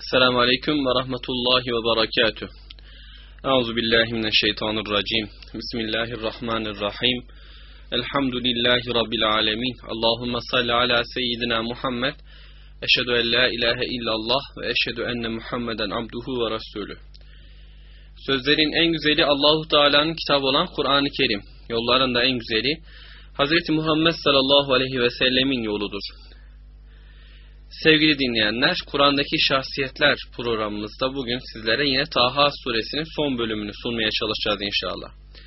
Esselamu Aleyküm ve Rahmetullahi ve Berekatuh. Euzubillahimineşşeytanirracim. Bismillahirrahmanirrahim. Elhamdülillahi Rabbil alemin. Allahümme salli ala seyyidina Muhammed. Eşhedü en la ilahe illallah ve eşhedü enne Muhammeden abduhu ve resulü. Sözlerin en güzeli Allahu Teala'nın kitabı olan Kur'an-ı Kerim. Yolların da en güzeli Hazreti Muhammed sallallahu aleyhi ve sellemin yoludur. Sevgili dinleyenler, Kur'an'daki şahsiyetler programımızda bugün sizlere yine Taha suresinin son bölümünü sunmaya çalışacağız inşallah.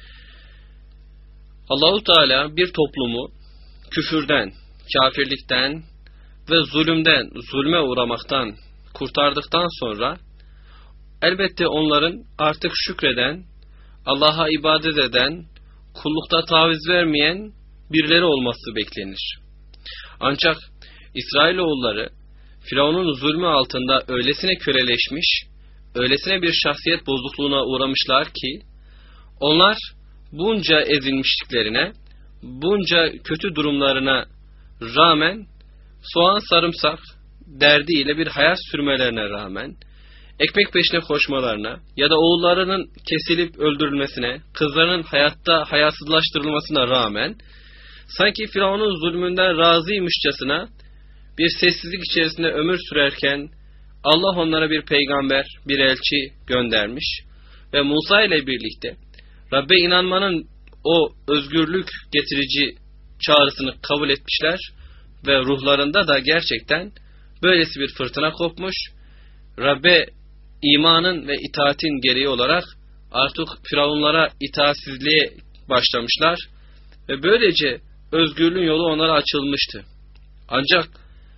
Allahu Teala bir toplumu küfürden, kafirlikten ve zulme uğramaktan kurtardıktan sonra elbette onların artık şükreden, Allah'a ibadet eden, kullukta taviz vermeyen birileri olması beklenir. Ancak İsrailoğulları Firavun'un zulmü altında öylesine köleleşmiş, öylesine bir şahsiyet bozukluğuna uğramışlar ki onlar bunca ezilmişliklerine, bunca kötü durumlarına rağmen soğan sarımsak derdiyle bir hayat sürmelerine rağmen ekmek peşine koşmalarına ya da oğullarının kesilip öldürülmesine, kızlarının hayasızlaştırılmasına rağmen sanki Firavun'un zulmünden razıymışçasına bir sessizlik içerisinde ömür sürerken Allah onlara bir peygamber, bir elçi göndermiş ve Musa ile birlikte Rabbe inanmanın o özgürlük getirici çağrısını kabul etmişler ve ruhlarında da gerçekten böylesi bir fırtına kopmuş. Rabbe imanın ve itaatin gereği olarak artık Firavunlara itaatsizliğe başlamışlar ve böylece özgürlüğün yolu onlara açılmıştı. Ancak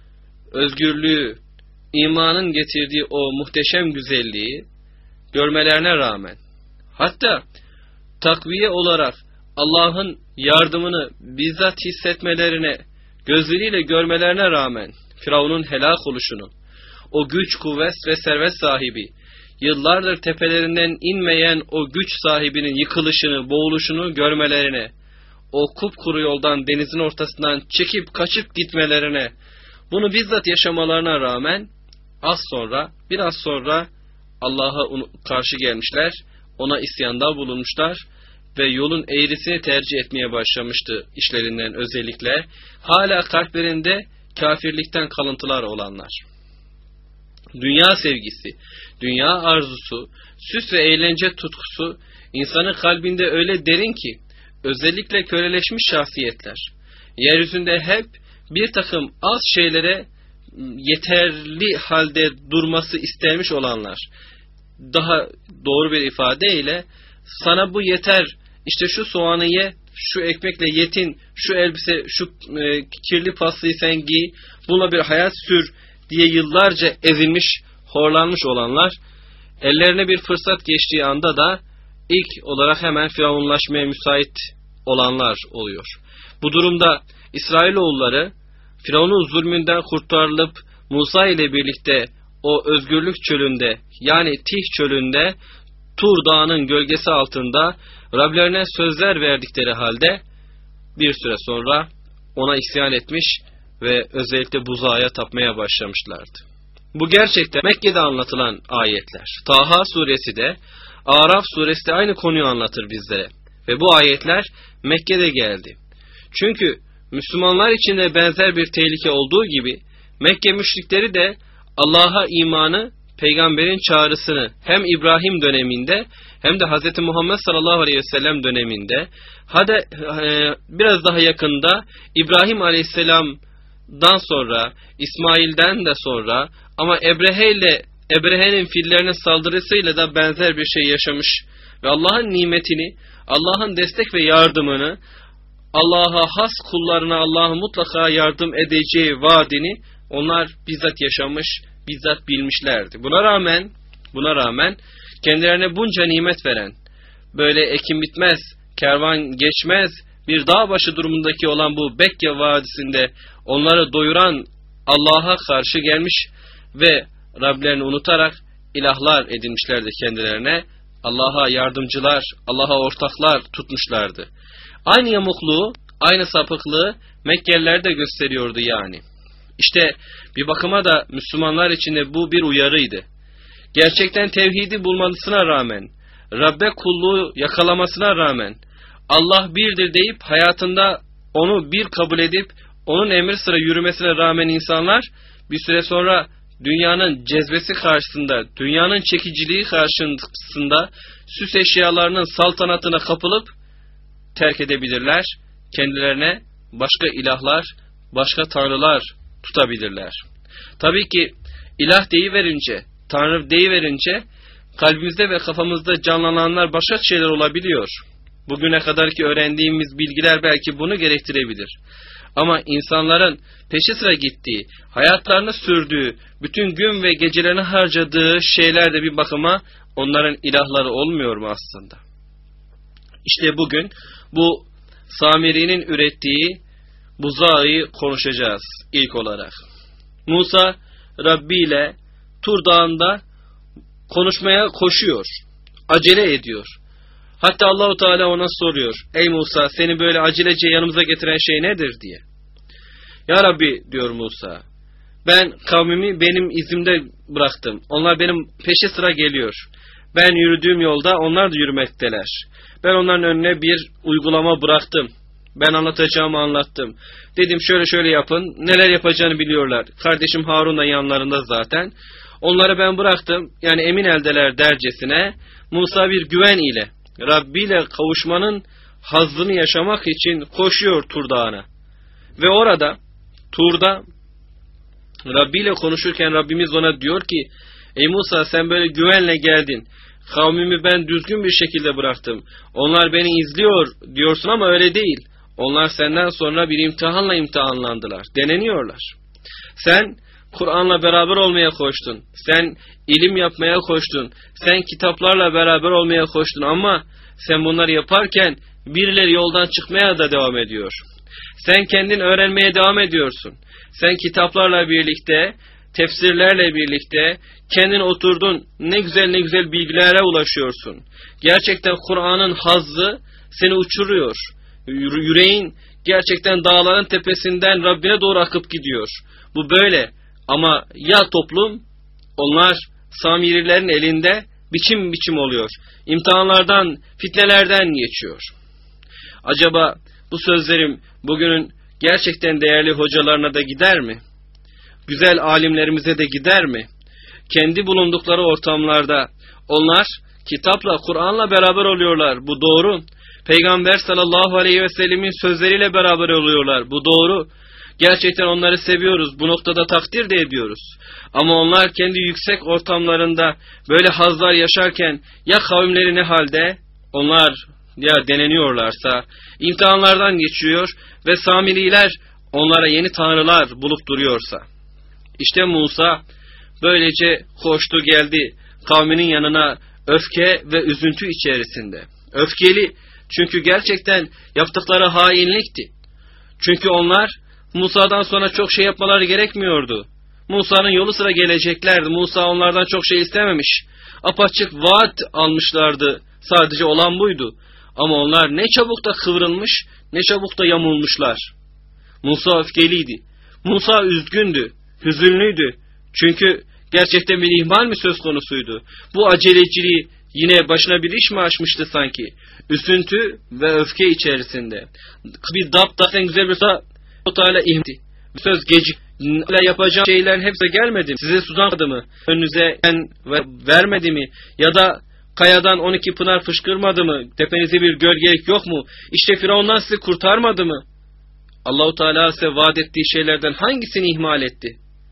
özgürlüğü, imanın getirdiği o muhteşem güzelliği görmelerine rağmen, hatta takviye olarak Allah'ın yardımını bizzat hissetmelerine, gözleriyle görmelerine rağmen Firavun'un helak oluşunu, o güç, kuvvet ve servet sahibi, yıllardır tepelerinden inmeyen o güç sahibinin yıkılışını, boğuluşunu görmelerine, o kupkuru yoldan denizin ortasından çekip kaçıp gitmelerine, bunu bizzat yaşamalarına rağmen biraz sonra Allah'a karşı gelmişler, ona isyanda bulunmuşlar ve yolun eğrisini tercih etmeye başlamıştı işlerinden özellikle. Hala kalplerinde kafirlikten kalıntılar olanlar. Dünya sevgisi, dünya arzusu, süs ve eğlence tutkusu insanın kalbinde öyle derin ki, özellikle köleleşmiş şahsiyetler, yeryüzünde hep bir takım az şeylere yeterli halde durması istermiş olanlar, daha doğru bir ifadeyle sana bu yeter, işte şu soğanı ye, şu ekmekle yetin, şu elbise, şu kirli pastayı sen giy, bununla bir hayat sür diye yıllarca ezilmiş, horlanmış olanlar, ellerine bir fırsat geçtiği anda da ilk olarak hemen firavunlaşmaya müsait olanlar oluyor. Bu durumda İsrailoğulları Firavun'un zulmünden kurtarılıp Musa ile birlikte o özgürlük çölünde, yani Tih çölünde, Tur Dağı'nın gölgesi altında Rablerine sözler verdikleri halde bir süre sonra ona isyan etmiş ve özellikle buzağa tapmaya başlamışlardı. Bu gerçekten Mekke'de anlatılan ayetler. Taha suresi de, Araf suresi de aynı konuyu anlatır bizlere. Ve bu ayetler Mekke'de geldi. Çünkü Müslümanlar için de benzer bir tehlike olduğu gibi Mekke müşrikleri de Allah'a imanı, peygamberin çağrısını hem İbrahim döneminde hem de Hz. Muhammed sallallahu aleyhi ve sellem döneminde, biraz daha yakında İbrahim aleyhisselamdan sonra, İsmail'den de sonra, ama Ebrehe'nin fillerinin saldırısıyla da benzer bir şey yaşamış ve Allah'ın nimetini, Allah'ın destek ve yardımını, Allah'a has kullarına Allah'ın mutlaka yardım edeceği vaadini onlar bizzat yaşamış, bizzat bilmişlerdi. Buna rağmen kendilerine bunca nimet veren, böyle ekim bitmez, kervan geçmez bir dağ başı durumundaki olan bu Bekke Vadisi'nde onları doyuran Allah'a karşı gelmiş ve Rablerini unutarak ilahlar edinmişlerdi kendilerine. Allah'a yardımcılar, Allah'a ortaklar tutmuşlardı. Aynı yamukluğu, aynı sapıklığı Mekkeliler de gösteriyordu yani. İşte bir bakıma da Müslümanlar için de bu bir uyarıydı. Gerçekten tevhidi bulmasına rağmen, Rabbe kulluğu yakalamasına rağmen, Allah birdir deyip hayatında onu bir kabul edip onun emir sıra yürümesine rağmen insanlar bir süre sonra dünyanın cezbesi karşısında, dünyanın çekiciliği karşısında süs eşyalarının saltanatına kapılıp terk edebilirler. Kendilerine başka ilahlar, başka tanrılar tutabilirler. Tabii ki ilah deyiverince, tanrı deyiverince kalbimizde ve kafamızda canlananlar başka şeyler olabiliyor. Bugüne kadarki öğrendiğimiz bilgiler belki bunu gerektirebilir. Ama insanların peşi sıra gittiği, hayatlarını sürdüğü, bütün gün ve gecelerini harcadığı şeyler de bir bakıma onların ilahları olmuyor mu aslında? İşte bugün bu Samiri'nin ürettiği buzağı konuşacağız ilk olarak. Musa Rabbi ile Tur Dağı'nda konuşmaya koşuyor, acele ediyor. Hatta Allahu Teala ona soruyor, ey Musa seni böyle acelece yanımıza getiren şey nedir diye. Ya Rabbi diyor Musa, ben kavmimi benim izimde bıraktım. Onlar benim peşi sıra geliyor. Ben yürüdüğüm yolda onlar da yürümekteler. Ben onların önüne bir uygulama bıraktım. Ben anlatacağımı anlattım. Dedim şöyle şöyle yapın. Neler yapacağını biliyorlar. Kardeşim Harun da yanlarında zaten. Onları ben bıraktım. Yani emin eldeler dercesine. Musa bir güven ile Rabbi ile kavuşmanın hazzını yaşamak için koşuyor Tur Dağı'na. Ve orada Tur'da Rabbi ile konuşurken Rabbimiz ona diyor ki, ey Musa sen böyle güvenle geldin. Kavmimi ben düzgün bir şekilde bıraktım. Onlar beni izliyor diyorsun ama öyle değil. Onlar senden sonra bir imtihanla imtihanlandılar. Deneniyorlar. Sen Kur'an'la beraber olmaya koştun. Sen ilim yapmaya koştun. Sen kitaplarla beraber olmaya koştun ama sen bunları yaparken birileri yoldan çıkmaya da devam ediyor. Sen kendin öğrenmeye devam ediyorsun. Sen kitaplarla birlikte, tefsirlerle birlikte kendin oturdun, ne güzel bilgilere ulaşıyorsun. Gerçekten Kur'an'ın hazzı seni uçuruyor. Yüreğin gerçekten dağların tepesinden Rabbine doğru akıp gidiyor. Bu böyle. Ama ya toplum, onlar Samirilerin elinde biçim biçim oluyor. İmtihanlardan, fitnelerden geçiyor. Acaba bu sözlerim bugünün gerçekten değerli hocalarına da gider mi? Güzel alimlerimize de gider mi? Kendi bulundukları ortamlarda onlar kitapla, Kur'an'la beraber oluyorlar. Bu doğru. Peygamber sallallahu aleyhi ve sellemin sözleriyle beraber oluyorlar. Bu doğru. Gerçekten onları seviyoruz. Bu noktada takdir de ediyoruz. Ama onlar kendi yüksek ortamlarında böyle hazlar yaşarken ya kavimleri ne halde? Onlar ya deneniyorlarsa imtihanlardan geçiyor ve Samiriler onlara yeni tanrılar bulup duruyorsa. İşte Musa böylece koştu geldi kavminin yanına öfke ve üzüntü içerisinde. Öfkeli çünkü gerçekten yaptıkları hainlikti. Çünkü onlar Musa'dan sonra çok şey yapmaları gerekmiyordu. Musa'nın yolu sıra geleceklerdi. Musa onlardan çok şey istememiş. Apaçık vaat almışlardı. Sadece olan buydu. Ama onlar ne çabuk da kıvrılmış, ne çabuk da yamulmuşlar. Musa öfkeliydi. Musa üzgündü, hüzünlüydü. Çünkü gerçekten bir ihmal mi söz konusuydu? Bu aceleciliği yine başına bir iş mi açmıştı sanki? Üzüntü ve öfke içerisinde. Bir zaten güzel bir o Teala ihmdi. Söz gecik. Yapacağım şeylerin hepsi gelmedi mi? Size sudanmadı mı? Önünüze vermedi mi? Ya da kayadan 12 pınar fışkırmadı mı? Tepenize bir gölgelik yok mu? İşte Firavundan sizi kurtarmadı mı? Allahu Teala size vaat ettiği şeylerden hangisini ihmal etti?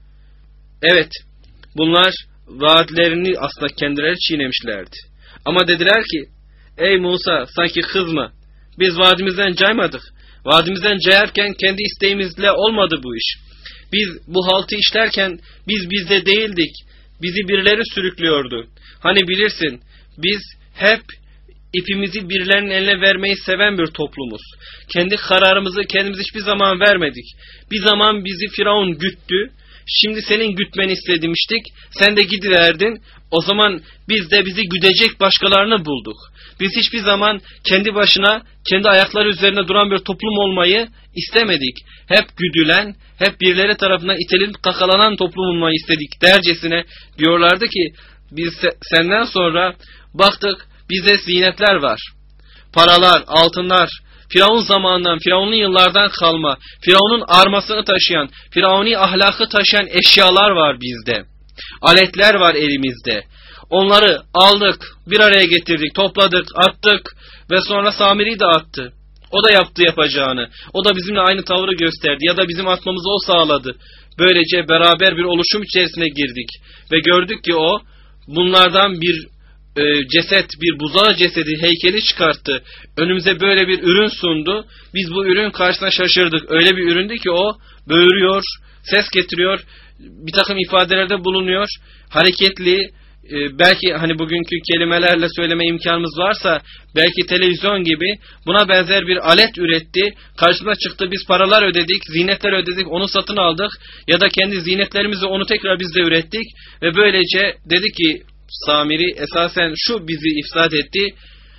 Evet, bunlar vaatlerini aslında kendileri çiğnemişlerdi. Ama dediler ki, ey Musa sanki kızma. Biz vaadimizden caymadık. Vaadimizden cayarken kendi isteğimizle olmadı bu iş. Biz bu haltı işlerken biz bizde değildik. Bizi birileri sürüklüyordu. Hani bilirsin biz hep ipimizi birilerinin eline vermeyi seven bir toplumuz. Kendi kararımızı kendimiz hiçbir zaman vermedik. Bir zaman bizi Firavun güttü. Şimdi senin gütmeni istemiştik. Sen de gidiverdin. O zaman biz de bizi güdecek başkalarını bulduk. Biz hiçbir zaman kendi başına, kendi ayakları üzerine duran bir toplum olmayı istemedik. Hep güdülen, hep birileri tarafından itelenip kakalanan toplum olmayı istedik dercesine diyorlardı ki biz senden sonra baktık bize zinetler var. Paralar, altınlar, Firavun zamanından, Firavun'un yıllardan kalma, Firavun'un armasını taşıyan, Firavuni ahlakı taşıyan eşyalar var bizde. Aletler var elimizde. Onları aldık, bir araya getirdik, topladık, attık ve sonra Samiri de attı. O da yaptı yapacağını. O da bizimle aynı tavrı gösterdi ya da bizim atmamızı o sağladı. Böylece beraber bir oluşum içerisine girdik ve gördük ki o bunlardan bir ceset, bir buzağı cesedi heykeli çıkarttı. Önümüze böyle bir ürün sundu. Biz bu ürün karşısına şaşırdık. Öyle bir üründü ki o böğürüyor, ses getiriyor, bir takım ifadelerde bulunuyor, hareketli, belki hani bugünkü kelimelerle söyleme imkanımız varsa belki televizyon gibi buna benzer bir alet üretti. Karşımıza çıktı, biz paralar ödedik, zinetler ödedik, onu satın aldık ya da kendi zinetlerimizi onu tekrar biz de ürettik ve böylece dedi ki Samiri esasen şu bizi ifsad etti,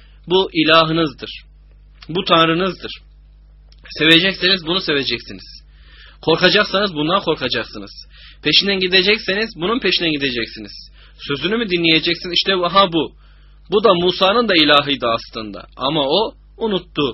bu ilahınızdır, bu tanrınızdır. Sevecekseniz bunu seveceksiniz. Korkacaksanız bundan korkacaksınız. Peşinden gidecekseniz bunun peşinden gideceksiniz. Sözünü mü dinleyeceksin? İşte aha bu. Bu da Musa'nın da ilahıydı aslında. Ama o unuttu.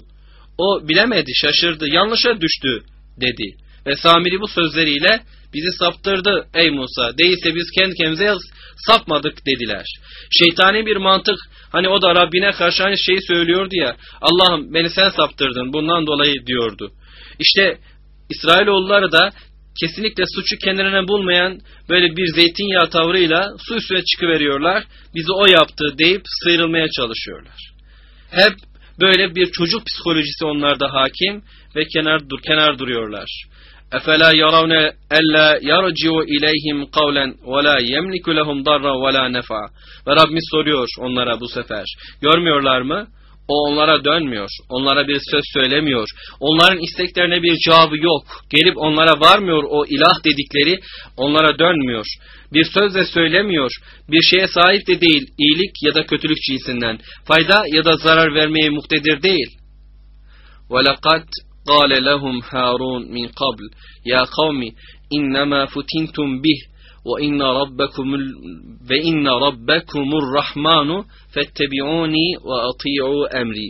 O bilemedi, şaşırdı, yanlışa düştü dedi. Ve Samiri bu sözleriyle bizi saptırdı ey Musa. Değilse biz kendi kendimize sapmadık dediler. Şeytani bir mantık. Hani o da Rabbine karşı aynı şeyi söylüyordu ya. Allah'ım beni sen saptırdın bundan dolayı diyordu. İşte İsrailoğulları da kesinlikle suçu kendilerine bulmayan böyle bir zeytinyağı tavrıyla su üstüne çıkıveriyorlar. Bizi o yaptı deyip sıyrılmaya çalışıyorlar. Hep böyle bir çocuk psikolojisi onlarda hakim ve kenar duruyorlar. اَفَلَا يَرَوْنَ اَلَّا يَرْجِعُ اِلَيْهِمْ قَوْلًا وَلَا يَمْلِكُ لَهُمْ ضَرًّا وَلَا نَفْعًا. Ve Rabbimiz soruyor onlara bu sefer. Görmüyorlar mı? O onlara dönmüyor. Onlara bir söz söylemiyor. Onların isteklerine bir cevabı yok. Gelip onlara varmıyor o ilah dedikleri. Onlara dönmüyor. Bir söz de söylemiyor. Bir şeye sahip de değil. İyilik ya da kötülük cinsinden. Fayda ya da zarar vermeye muktedir değil. وَلَقَدْ قَالَ لَهُمْ هَارُونَ مِنْ قَبْلِ يَا قَوْمِ إِنَّمَا فُتِنْتُمْ بِهِ وَإِنَّ رَبَّكُمُ الرَّحْمَانُ فَاتَّبِعُونِي وَأَطِيعُوا أَمْرِي.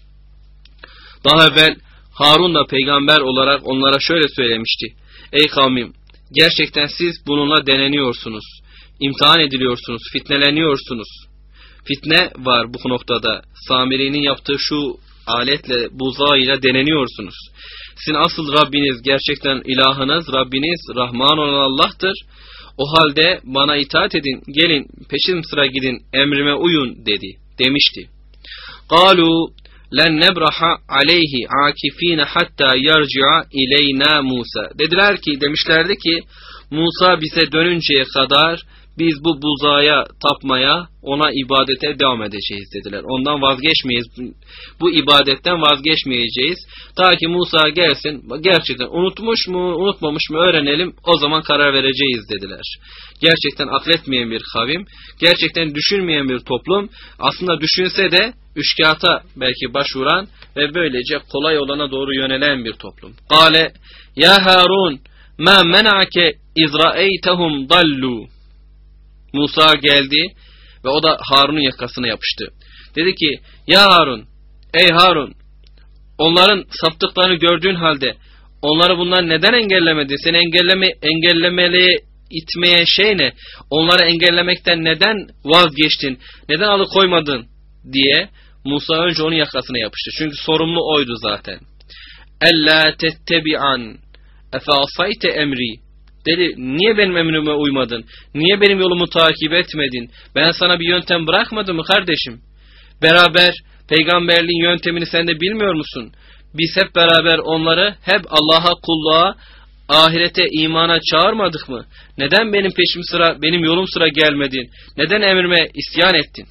Daha evvel Harun da peygamber olarak onlara şöyle söylemişti. Ey kavmim, gerçekten siz bununla deneniyorsunuz, imtihan ediliyorsunuz, fitneleniyorsunuz. Fitne var bu noktada. Samiri'nin yaptığı şu aletle, buzağıyla deneniyorsunuz. Sizin asıl Rabbiniz, gerçekten ilahınız, Rabbiniz Rahman olan Allah'tır. O halde bana itaat edin, gelin peşin sıra gidin, emrime uyun demişti. قَالُوا لَنْ نَبْرَحَ عَلَيْهِ عَاكِف۪ينَ حَتَّى يَرْجِعَ اِلَيْنَا Musa. Demişlerdi ki Musa bize dönünceye kadar biz bu buzağa tapmaya, ona ibadete devam edeceğiz dediler. Ondan vazgeçmeyiz. Bu ibadetten vazgeçmeyeceğiz. Ta ki Musa gelsin. Gerçekten unutmuş mu, unutmamış mı öğrenelim. O zaman karar vereceğiz dediler. Gerçekten akletmeyen bir kavim, gerçekten düşünmeyen bir toplum, aslında düşünse de üçkağıta belki başvuran ve böylece kolay olana doğru yönelen bir toplum. Kale ya Harun ma mena'ake izra'eytehum dallu. Musa geldi ve o da Harun'un yakasına yapıştı. Dedi ki ya Harun, ey Harun, onların saptıklarını gördüğün halde onları bundan neden engellemedin? Seni engellemeye itmeye şey ne? Onları engellemekten neden vazgeçtin? Neden alıkoymadın? Diye Musa önce onun yakasına yapıştı. Çünkü sorumlu oydu zaten. Ella tettebi'an efe asayte emri. Dedi, niye benim emrime uymadın? Niye benim yolumu takip etmedin? Ben sana bir yöntem bırakmadım mı kardeşim? Beraber peygamberliğin yöntemini sen de bilmiyor musun? Biz hep beraber onları hep Allah'a, kulluğa, ahirete, imana çağırmadık mı? Neden benim yolum sıra gelmedin? Neden emrime isyan ettin?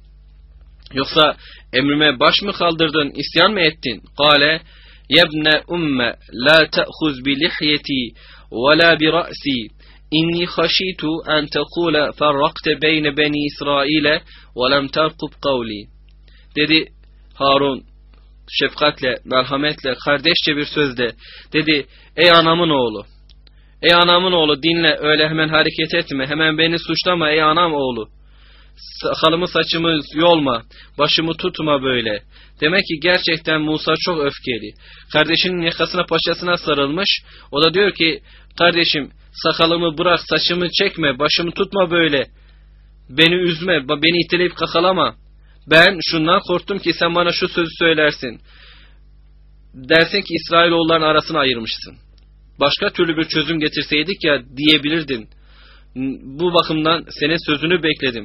Yoksa emrime baş mı kaldırdın, isyan mı ettin? Kale yebne umme la te'huz bi lihyeti وَلَا بِرَأْسِي إِنِّي خَشِيتُ أَنْ تَقُولَ فَرَّقْتَ بَيْنَ بَنِي إِسْرَائِيلَ وَلَمْ تَرْقُبْ قَوْلِي. Dedi Harun şefkatle, merhametle, kardeşçe bir sözle dedi: ey anamın oğlu, ey anamın oğlu, dinle, öyle hemen hareket etme, hemen beni suçlama ey anam oğlu. Sakalımı saçımı yolma, başımı tutma böyle. Demek ki gerçekten Musa çok öfkeli. Kardeşinin yakasına, paçasına sarılmış. O da diyor ki: kardeşim, sakalımı bırak, saçımı çekme, başımı tutma böyle. Beni üzme, beni iteleyip kakalama. Ben şundan korktum ki sen bana şu sözü söylersin. Dersin ki İsrailoğulların arasını ayırmışsın. Başka türlü bir çözüm getirseydik ya diyebilirdin. Bu bakımdan senin sözünü bekledim.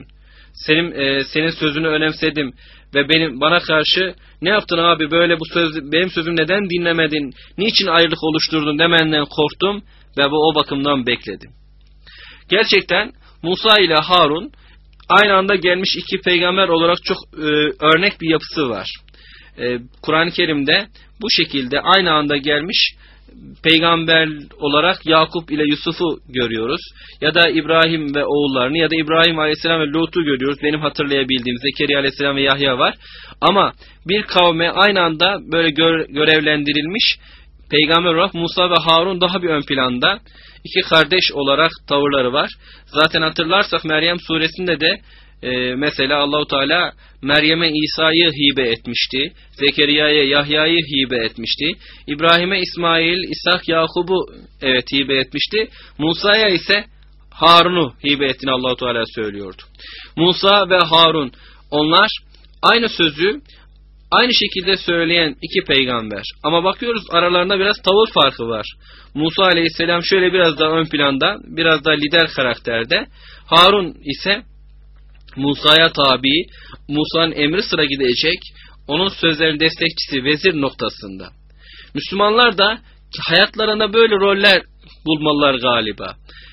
Senin sözünü önemsedim ve bana karşı ne yaptın abi, böyle benim sözümü neden dinlemedin, niçin ayrılık oluşturdun demenden korktum ve o bakımdan bekledim. Gerçekten Musa ile Harun aynı anda gelmiş iki peygamber olarak çok örnek bir yapısı var. Kur'an-ı Kerim'de bu şekilde aynı anda gelmiş peygamber olarak Yakup ile Yusuf'u görüyoruz. Ya da İbrahim ve oğullarını, ya da İbrahim Aleyhisselam ve Lut'u görüyoruz. Benim hatırlayabildiğim Zekeriya Aleyhisselam ve Yahya var. Ama bir kavme aynı anda böyle görevlendirilmiş peygamber olarak Musa ve Harun daha bir ön planda. İki kardeş olarak tavırları var. Zaten hatırlarsak Meryem suresinde de mesela Allahu Teala Meryem'e İsa'yı hibe etmişti. Zekeriya'ya Yahya'yı hibe etmişti. İbrahim'e İsmail, İshak, Yakub'u hibe etmişti. Musa'ya ise Harun'u hibe ettiğini Allahu Teala söylüyordu. Musa ve Harun, onlar aynı sözü aynı şekilde söyleyen iki peygamber. Ama bakıyoruz aralarında biraz tavır farkı var. Musa Aleyhisselam şöyle biraz daha ön planda, biraz daha lider karakterde. Harun ise Musa'ya tabi, Musa'nın emri sıra gidecek, onun sözlerinin destekçisi, vezir noktasında. Müslümanlar da hayatlarında böyle roller bulmalılar galiba.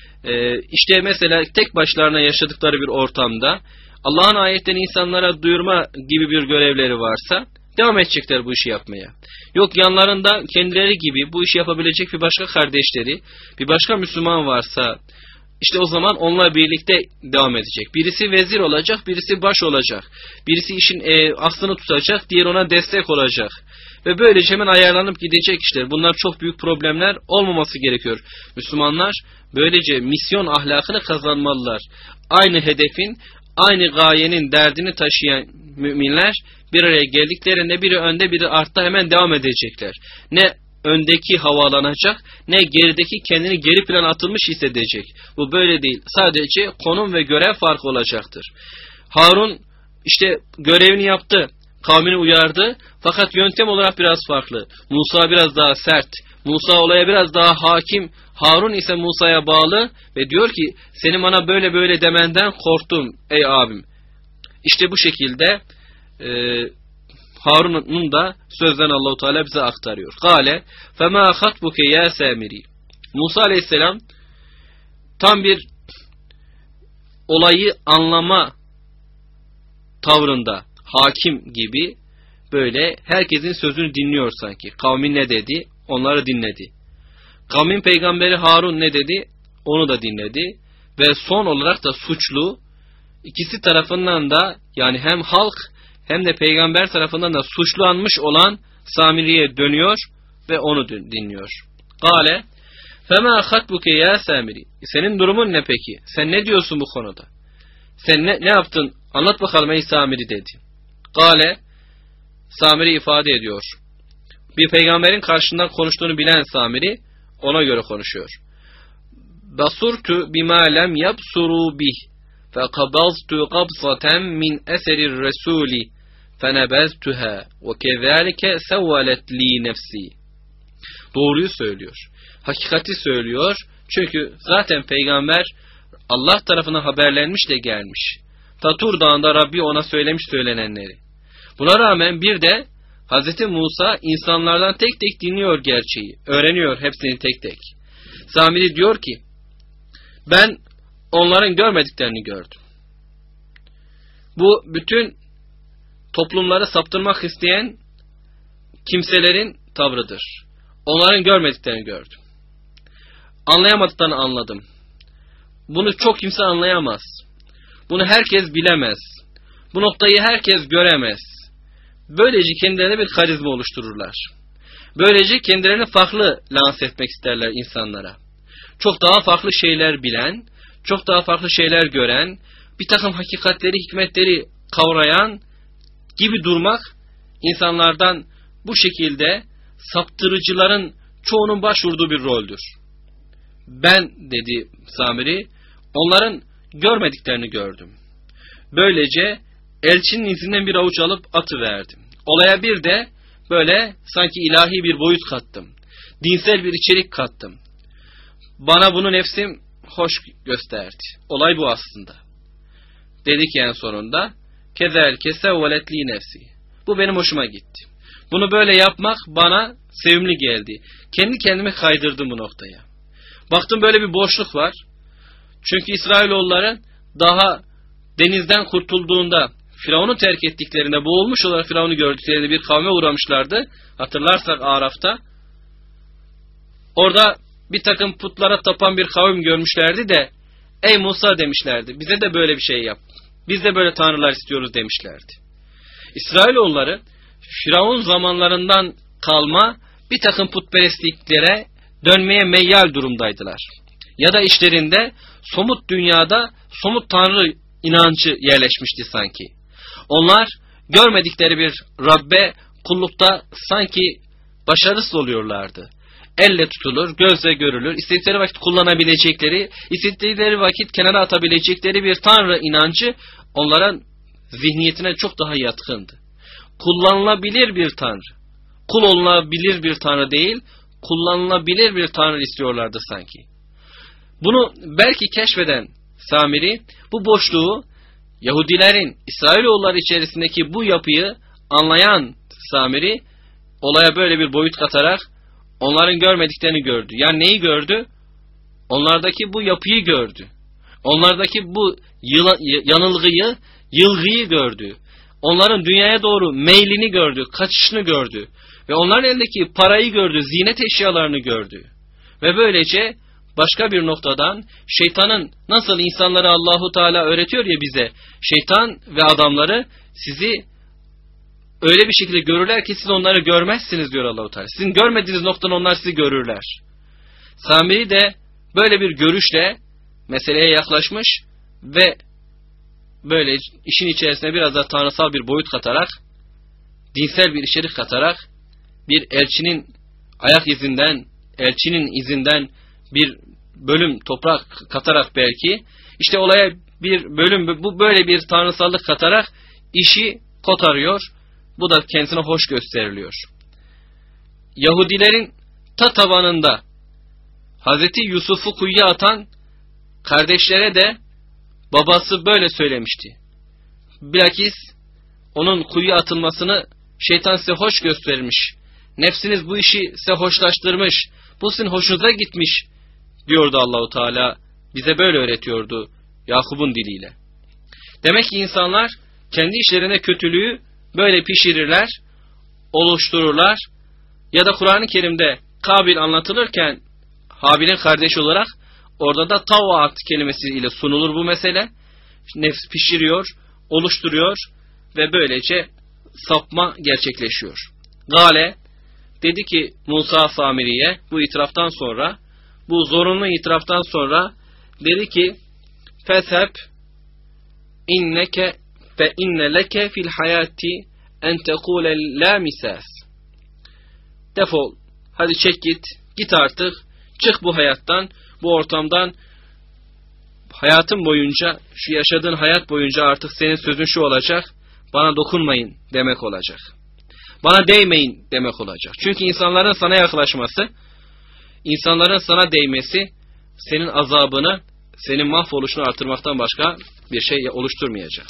İşte mesela tek başlarına yaşadıkları bir ortamda Allah'ın ayetlerini insanlara duyurma gibi bir görevleri varsa devam edecekler bu işi yapmaya. Yok, yanlarında kendileri gibi bu işi yapabilecek bir başka kardeşleri, bir başka Müslüman varsa İşte o zaman onunla birlikte devam edecek. Birisi vezir olacak, birisi baş olacak. Birisi işin aslını tutacak, diğer ona destek olacak. Ve böylece hemen ayarlanıp gidecek işler. Bunlar çok büyük problemler olmaması gerekiyor. Müslümanlar böylece misyon ahlakını kazanmalılar. Aynı hedefin, aynı gayenin derdini taşıyan müminler bir araya geldiklerinde biri önde biri artta hemen devam edecekler. Ne öndeki havalanacak, ne gerideki kendini geri plana atılmış hissedecek. Bu böyle değil. Sadece konum ve görev farkı olacaktır. Harun işte görevini yaptı, kavmini uyardı, fakat yöntem olarak biraz farklı. Musa biraz daha sert, Musa olaya biraz daha hakim, Harun ise Musa'ya bağlı ve diyor ki senin bana böyle böyle demenden korktum ey abim. İşte bu şekilde Harun'un da sözden Allahu Teala bize aktarıyor. Kale fema hatbuke ya Samiri. Musa Aleyhisselam tam bir olayı anlama tavrında, hakim gibi böyle herkesin sözünü dinliyor sanki. Kavmin ne dedi? Onları dinledi. Kavmin peygamberi Harun ne dedi? Onu da dinledi. Ve son olarak da suçlu, ikisi tarafından da, yani hem halk hem de peygamber tarafından da suçlanmış olan Samiri'ye dönüyor ve onu dinliyor. Kale fema hatbuke ya Samiri. Senin durumun ne peki? Sen ne diyorsun bu konuda? Sen ne yaptın? Anlat bakalım ey Samiri dedi. Kale, Samiri ifade ediyor. Bir peygamberin karşından konuştuğunu bilen Samiri ona göre konuşuyor. Basurtu bima lem yabsuru bih fekabaztu qabsatan min eserir resuli fenebeztuha ve kezalike sevvelet li nefsi. Doğruyu söylüyor. Hakikati söylüyor. Çünkü zaten peygamber Allah tarafından haberlenmiş de gelmiş. Tatur Dağı'nda Rabbi ona söylemiş söylenenleri. Buna rağmen bir de Hz. Musa insanlardan tek tek dinliyor gerçeği. Öğreniyor hepsini tek tek. Samiri diyor ki ben onların görmediklerini gördüm. Bu bütün toplumları saptırmak isteyen kimselerin tavrıdır. Onların görmediklerini gördüm. Anlayamadıklarını anladım. Bunu çok kimse anlayamaz. Bunu herkes bilemez. Bu noktayı herkes göremez. böylece kendilerine bir karizma oluştururlar. Böylece kendilerini farklı lanse etmek isterler insanlara. Çok daha farklı şeyler bilen, çok daha farklı şeyler gören, bir takım hakikatleri, hikmetleri kavrayan gibi durmak insanlardan bu şekilde saptırıcıların çoğunun başvurduğu bir roldür. Ben, dedi Samiri, onların görmediklerini gördüm. Böylece elçinin izinden bir avuç alıp atıverdim. Olaya bir de böyle sanki ilahi bir boyut kattım. Dinsel bir içerik kattım. Bana bunu nefsim hoş gösterdi. Olay bu aslında. Dedi ki en sonunda, kezelke sevveletli nefsi. Bu benim hoşuma gitti. Bunu böyle yapmak bana sevimli geldi. Kendi kendime kaydırdım bu noktaya. Baktım böyle bir boşluk var. Çünkü İsrailoğulları daha denizden kurtulduğunda, Firavun'u terk ettiklerinde, boğulmuş olarak Firavun'u gördüklerinde bir kavme uğramışlardı. Hatırlarsak Araf'ta. Orada bir takım putlara tapan bir kavim görmüşlerdi de, ey Musa demişlerdi, bize de böyle bir şey yap. Biz de böyle tanrılar istiyoruz demişlerdi. İsrailoğulları Firavun zamanlarından kalma bir takım putperestliklere dönmeye meyyal durumdaydılar. Ya da işlerinde somut dünyada somut tanrı inancı yerleşmişti sanki. Onlar görmedikleri bir Rabbe kullukta sanki başarısız oluyorlardı. Elle tutulur, gözle görülür, istedikleri vakit kullanabilecekleri, istedikleri vakit kenara atabilecekleri bir tanrı inancı onların zihniyetine çok daha yatkındı. Kullanılabilir bir tanrı, kul olunabilir bir tanrı değil, kullanılabilir bir tanrı istiyorlardı sanki. Bunu belki keşfeden Samiri, bu boşluğu, Yahudilerin, İsrailoğulları içerisindeki bu yapıyı anlayan Samiri, olaya böyle bir boyut katarak onların görmediklerini gördü. Yani neyi gördü? Onlardaki bu yapıyı gördü. Onlardaki bu yanılgıyı, yılgıyı gördü. Onların dünyaya doğru meylini gördü, kaçışını gördü. Ve onların elindeki parayı gördü, ziynet eşyalarını gördü. Ve böylece başka bir noktadan şeytanın nasıl insanları Allahu Teala öğretiyor ya bize, şeytan ve adamları sizi öyle bir şekilde görürler ki siz onları görmezsiniz diyor Allahu Teala. Sizin görmediğiniz noktadan onlar sizi görürler. Samiri de böyle bir görüşle meseleye yaklaşmış ve böyle işin içerisine biraz daha tanrısal bir boyut katarak, dinsel bir içerik katarak, bir elçinin ayak izinden, elçinin izinden bir bölüm toprak katarak belki, işte olaya bir bölüm, bu böyle bir tanrısallık katarak işi kotarıyor. Bu da kendisine hoş gösteriliyor. Yahudilerin ta tabanında Hazreti Yusuf'u kuyuya atan kardeşlere de babası böyle söylemişti. Bilakis onun kuyuya atılmasını şeytan size hoş göstermiş. Nefsiniz bu işi size hoşlaştırmış. Bu sizin hoşunuza gitmiş diyordu Allahu Teala. Bize böyle öğretiyordu Yakub'un diliyle. Demek ki insanlar kendi işlerine kötülüğü böyle pişirirler, oluştururlar. Ya da Kur'an-ı Kerim'de Kabil anlatılırken Habil'in kardeşi olarak orada da tavaat kelimesiyle sunulur bu mesele. Nefs pişiriyor, oluşturuyor ve böylece sapma gerçekleşiyor. Gale dedi ki Musa Samiri'ye bu itiraftan sonra, bu zorunlu itiraftan sonra dedi ki fesheb inneke fe inne leke fil hayati en tekule la misas. Defol, hadi çek git artık, çık bu hayattan, bu ortamdan. Hayatın boyunca, şu yaşadığın hayat boyunca artık senin sözün şu olacak, bana dokunmayın demek olacak. Bana değmeyin demek olacak. Çünkü insanların sana yaklaşması, insanların sana değmesi, senin azabını, senin mahvoluşunu artırmaktan başka bir şey oluşturmayacak.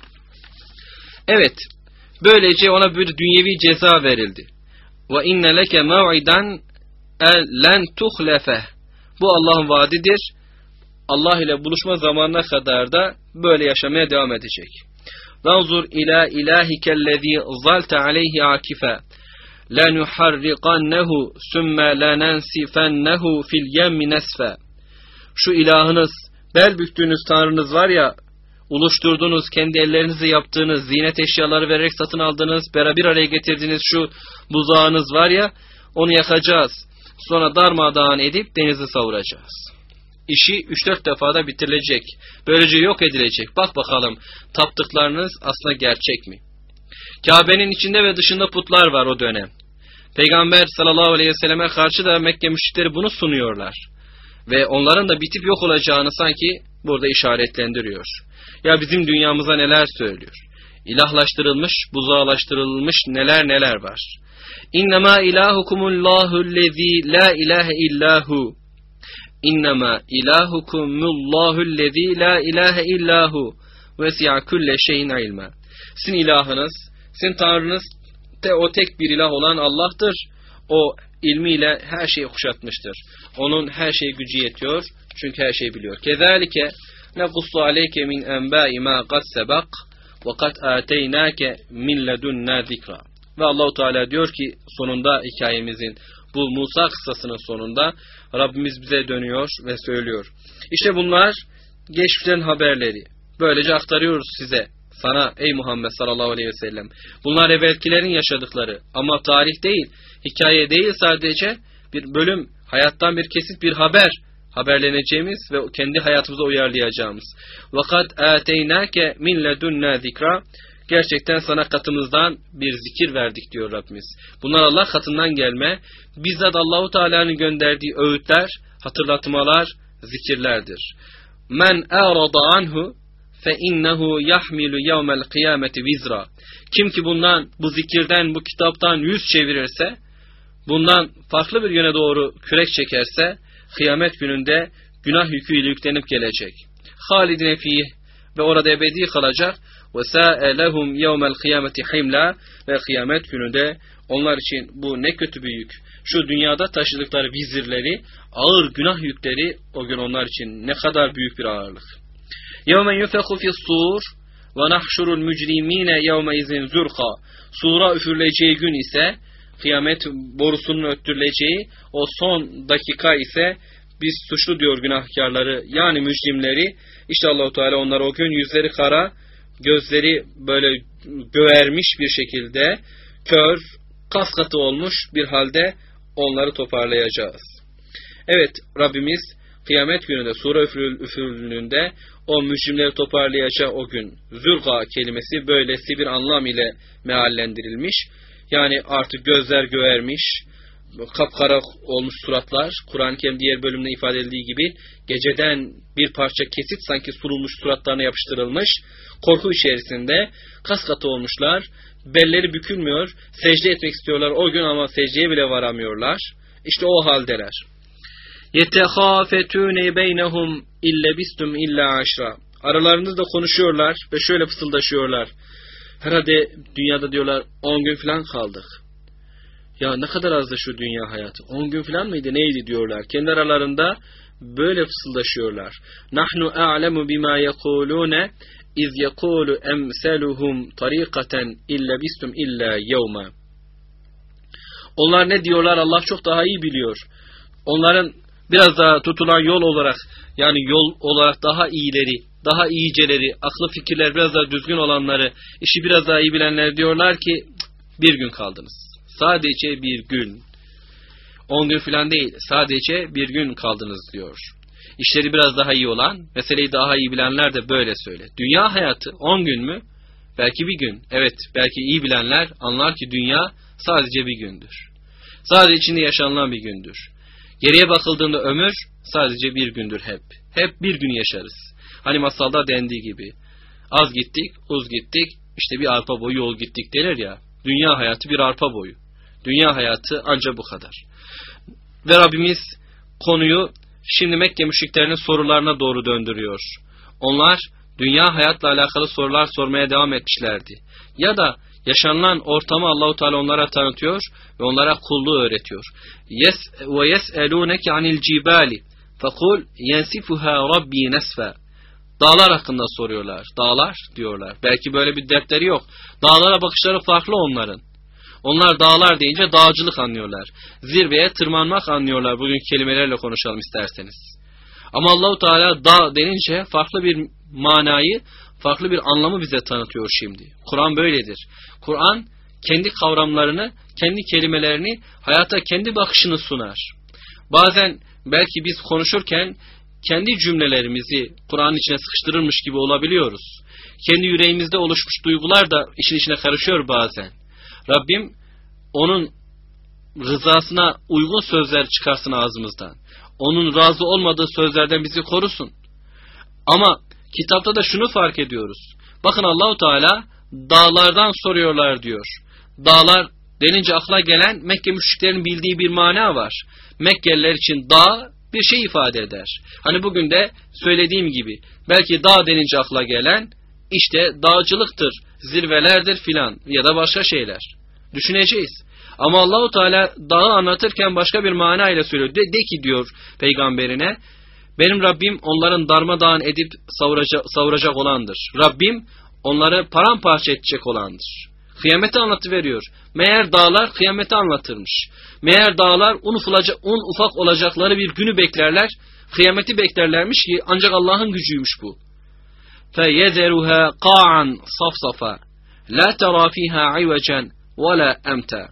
Evet, böylece ona bir dünyevi ceza verildi. Ve inne leke mev'iden len tuhlefe. Bu Allah'ın vaadidir. Allah ile buluşma zamanına kadar da böyle yaşamaya devam edecek. Vanzur ila ilahikellezî zalte aleyhi akife lenuharriqannehu sümme lenensifennehu fil yemmi nesfe. Şu ilahınız, bel büktüğünüz tanrınız var ya, oluşturduğunuz, kendi ellerinizle yaptığınız, zinet eşyaları vererek satın aldığınız, bir araya getirdiğiniz şu buzağınız var ya, onu yakacağız. Sonra darmadağın edip denize savuracağız. İşi 3-4 defada bitirilecek. Böylece yok edilecek. Bak bakalım taptıklarınız aslında gerçek mi? Kabe'nin içinde ve dışında putlar var o dönem. Peygamber sallallahu aleyhi ve selleme karşı da Mekke müşrikleri bunu sunuyorlar. Ve onların da bitip yok olacağını sanki burada işaretlendiriyor. Ya bizim dünyamıza neler söylüyor? İlahlaştırılmış, buzağlaştırılmış neler var. İnnemâ ilâhukumullâhullezî lâ ilâhe illâhu. İnnemâ ilâhukumullâhullezî lâ ilâhe illâhu. Vesi'a külle şeyin ilmâ. Sizin ilahınız, sizin tanrınız de o tek bir ilah olan Allah'tır. O ilmiyle her şeyi kuşatmıştır. Onun her şeye gücü yetiyor. Çünkü her şeyi biliyor. Kezalike nequssu aleyke min enbâi mâ qad sebak ve kad âteynâke min ledunnâ zikra. Ve Allahu Teala diyor ki sonunda hikayemizin, bu Musa kıssasının sonunda Rabbimiz bize dönüyor ve söylüyor. İşte bunlar geçmişlerin haberleri. Böylece aktarıyoruz size. Sana ey Muhammed sallallahu aleyhi ve sellem. Bunlar evvelkilerin yaşadıkları ama tarih değil, hikaye değil, sadece bir bölüm, hayattan bir kesit, bir haberleneceğimiz ve kendi hayatımıza uyarlayacağımız. وَقَدْ آتَيْنَاكَ مِنْ لَدُنَّا ذِكْرًا. Gerçekten sana katımızdan bir zikir verdik diyor Rabbimiz. Bunlar Allah katından gelme, bizzat Allahu Teala'nın gönderdiği öğütler, hatırlatmalar, zikirlerdir. Men a'rada anhu fe innehu yahmilu yevmel kıyameti vizra. Kim ki bu zikirden, bu kitaptan yüz çevirirse, bundan farklı bir yöne doğru kürek çekerse, kıyamet gününde günah yüküyle yüklenip gelecek. Halidine fih, ve orada ebedi kalacak. Ve sa'e lehum yevmel kıyameti himla, ve kıyamet gününde onlar için bu ne kötü bir yük. Şu dünyada taşıdıkları vizirleri, ağır günah yükleri o gün onlar için ne kadar büyük bir ağırlık. Yevmen yufehu fi's-sur ve nahşurul mücrimine yevmeizin zurqa. Sura üfürüleceği gün ise, kıyamet borusunun öttürüleceği o son dakika ise biz suçlu diyor günahkarları, yani mücrimleri. İşte Allah-u Teala onlara o gün yüzleri kara, gözleri böyle göğermiş bir şekilde, kör, kaskatı olmuş bir halde onları toparlayacağız. Evet, Rabbimiz kıyamet gününde, sura üfürüldüğünde o mücrimleri toparlayacağı o gün. Zülga kelimesi böylesi bir anlam ile meallendirilmiş. Yani artık gözler göğermiş, kapkara olmuş suratlar, Kur'an-ı Kerim diğer bölümde ifade edildiği gibi geceden bir parça kesit sanki surulmuş suratlarına yapıştırılmış, korku içerisinde kaskatı olmuşlar, belleri bükülmüyor, secde etmek istiyorlar o gün ama secdeye bile varamıyorlar. İşte o haldeler. يَتَخَافَتُونَ بَيْنَهُمْ اِلَّ بِسْتُمْ اِلَّا عَشْرًا. Aralarında da konuşuyorlar ve şöyle fısıldaşıyorlar. Herhalde dünyada diyorlar 10 gün falan kaldık. Ya ne kadar azdı şu dünya hayatı. 10 gün falan mıydı neydi diyorlar. Kendi aralarında böyle fısıldaşıyorlar. Nahnu a'lemu bima yekulune iz yekulu emseluhum tariqaten illa bistum illa yevma. Onlar ne diyorlar Allah çok daha iyi biliyor. Onların biraz daha tutulan yol olarak, yani yol olarak daha iyileri, daha iyiceleri, aklı fikirler biraz daha düzgün olanları, işi biraz daha iyi bilenler diyorlar ki bir gün kaldınız. Sadece bir gün. 10 gün falan değil, sadece bir gün kaldınız diyor. İşleri biraz daha iyi olan, meseleyi daha iyi bilenler de böyle söyle. Dünya hayatı 10 gün mü? Belki bir gün. Evet, belki iyi bilenler anlar ki dünya sadece bir gündür. Sadece içinde yaşanılan bir gündür. Geriye bakıldığında ömür sadece bir gündür hep. Hep bir gün yaşarız. Hani masalda dendiği gibi. Az gittik, uz gittik, işte bir arpa boyu yol gittik denir ya. Dünya hayatı bir arpa boyu. Dünya hayatı ancak bu kadar. Ve Rabbimiz konuyu şimdi Mekke müşriklerinin sorularına doğru döndürüyor. Onlar dünya hayatla alakalı sorular sormaya devam etmişlerdi. Ya da yaşanılan ortamı Allah-u Teala onlara tanıtıyor ve onlara kulluğu öğretiyor. Ve yes'elûneke anil cibâli fekul yensifuhâ rabbi nesfâ. Dağlar hakkında soruyorlar. Dağlar diyorlar. Belki böyle bir dertleri yok. Dağlara bakışları farklı onların. Onlar dağlar deyince dağcılık anlıyorlar. Zirveye tırmanmak anlıyorlar. Bugün kelimelerle konuşalım isterseniz. Ama Allah-u Teala dağ denince farklı bir manayı, farklı bir anlamı bize tanıtıyor şimdi. Kur'an böyledir. Kur'an kendi kavramlarını, kendi kelimelerini, hayata kendi bakışını sunar. Bazen belki biz konuşurken kendi cümlelerimizi Kur'an'ın içine sıkıştırırmış gibi olabiliyoruz. Kendi yüreğimizde oluşmuş duygular da işin içine karışıyor bazen. Rabbim onun rızasına uygun sözler çıkarsın ağzımızdan. Onun razı olmadığı sözlerden bizi korusun. Ama kitapta da şunu fark ediyoruz. Bakın Allahu Teala dağlardan soruyorlar diyor. Dağlar denince akla gelen Mekke müşriklerin bildiği bir mana var. Mekkeliler için dağ bir şey ifade eder. Hani bugün de söylediğim gibi belki dağ denince akla gelen işte dağcılıktır, zirvelerdir filan ya da başka şeyler. Düşüneceğiz. Ama Allahu Teala dağı anlatırken başka bir mana ile söylüyor. De ki diyor peygamberine, benim Rabbim onların darmadağın edip savuracak olandır. Rabbim onları paramparça edecek olandır. Kıyameti anlatıveriyor. Meğer dağlar kıyameti anlatırmış. Meğer dağlar un ufak olacakları bir günü beklerler, kıyameti beklerlermiş ki ancak Allah'ın gücüymüş bu. فَيَذَرُهَا قَاعًا صَفْصَفًا لَا تَرَى فِيهَا عِوَجًا وَلَا أَمْتًا.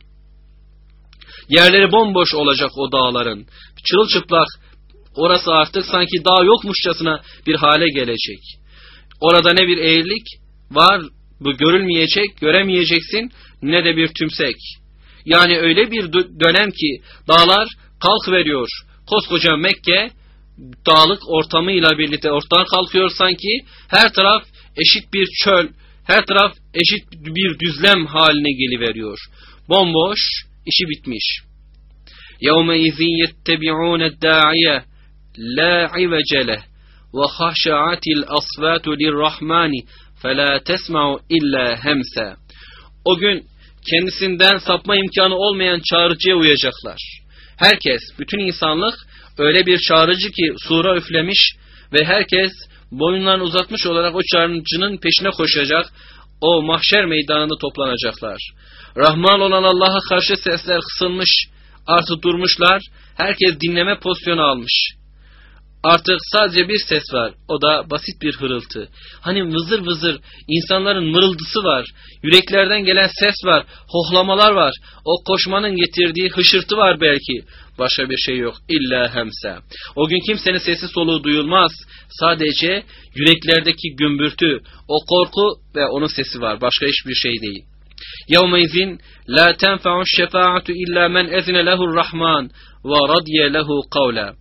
Yerleri bomboş olacak o dağların. Çırılçıplak, orası artık sanki dağ yokmuşçasına bir hale gelecek. Orada ne bir eğrilik var, bu görülmeyecek, göremeyeceksin, ne de bir tümsek. Yani öyle bir dönem ki dağlar kalkıveriyor. Koskoca Mekke dağlık ortamıyla birlikte ortadan kalkıyor sanki. Her taraf eşit bir çöl, her taraf eşit bir düzlem haline geliveriyor. Bomboş, işi bitmiş. يَوْمَئِذٍ يَتَّبِعُونَ الدَّاعِيَ لَا عِوَجَ لَهُ وَخَشَعَتِ الْأَصْوَاتُ لِلرَّحْمَنِ فَلَا تَسْمَعُ إِلَّا هَمْسًا. O gün kendisinden sapma imkanı olmayan çağrıcıya uyacaklar. Herkes, bütün insanlık öyle bir çağrıcı ki sura üflemiş ve herkes boyunlarını uzatmış olarak o çağrıcının peşine koşacak. O mahşer meydanında toplanacaklar. Rahman olan Allah'a karşı sesler kısılmış, artık durmuşlar. Herkes dinleme pozisyonu almış. Artık sadece bir ses var. O da basit bir hırıltı. Hani vızır vızır insanların mırıldısı var. Yüreklerden gelen ses var. Hohlamalar var. O koşmanın getirdiği hışırtı var belki. Başka bir şey yok. İlla hemse. O gün kimsenin sesi soluğu duyulmaz. Sadece yüreklerdeki gümbürtü, o korku ve onun sesi var. Başka hiçbir şey değil. يَوْمَيْذٍ لَا تَنْفَعُ الشَّفَاعَةُ إِلَّا مَنْ اَذْنَ لَهُ الرَّحْمَانِ وَرَضْيَ لَهُ قَوْلًا.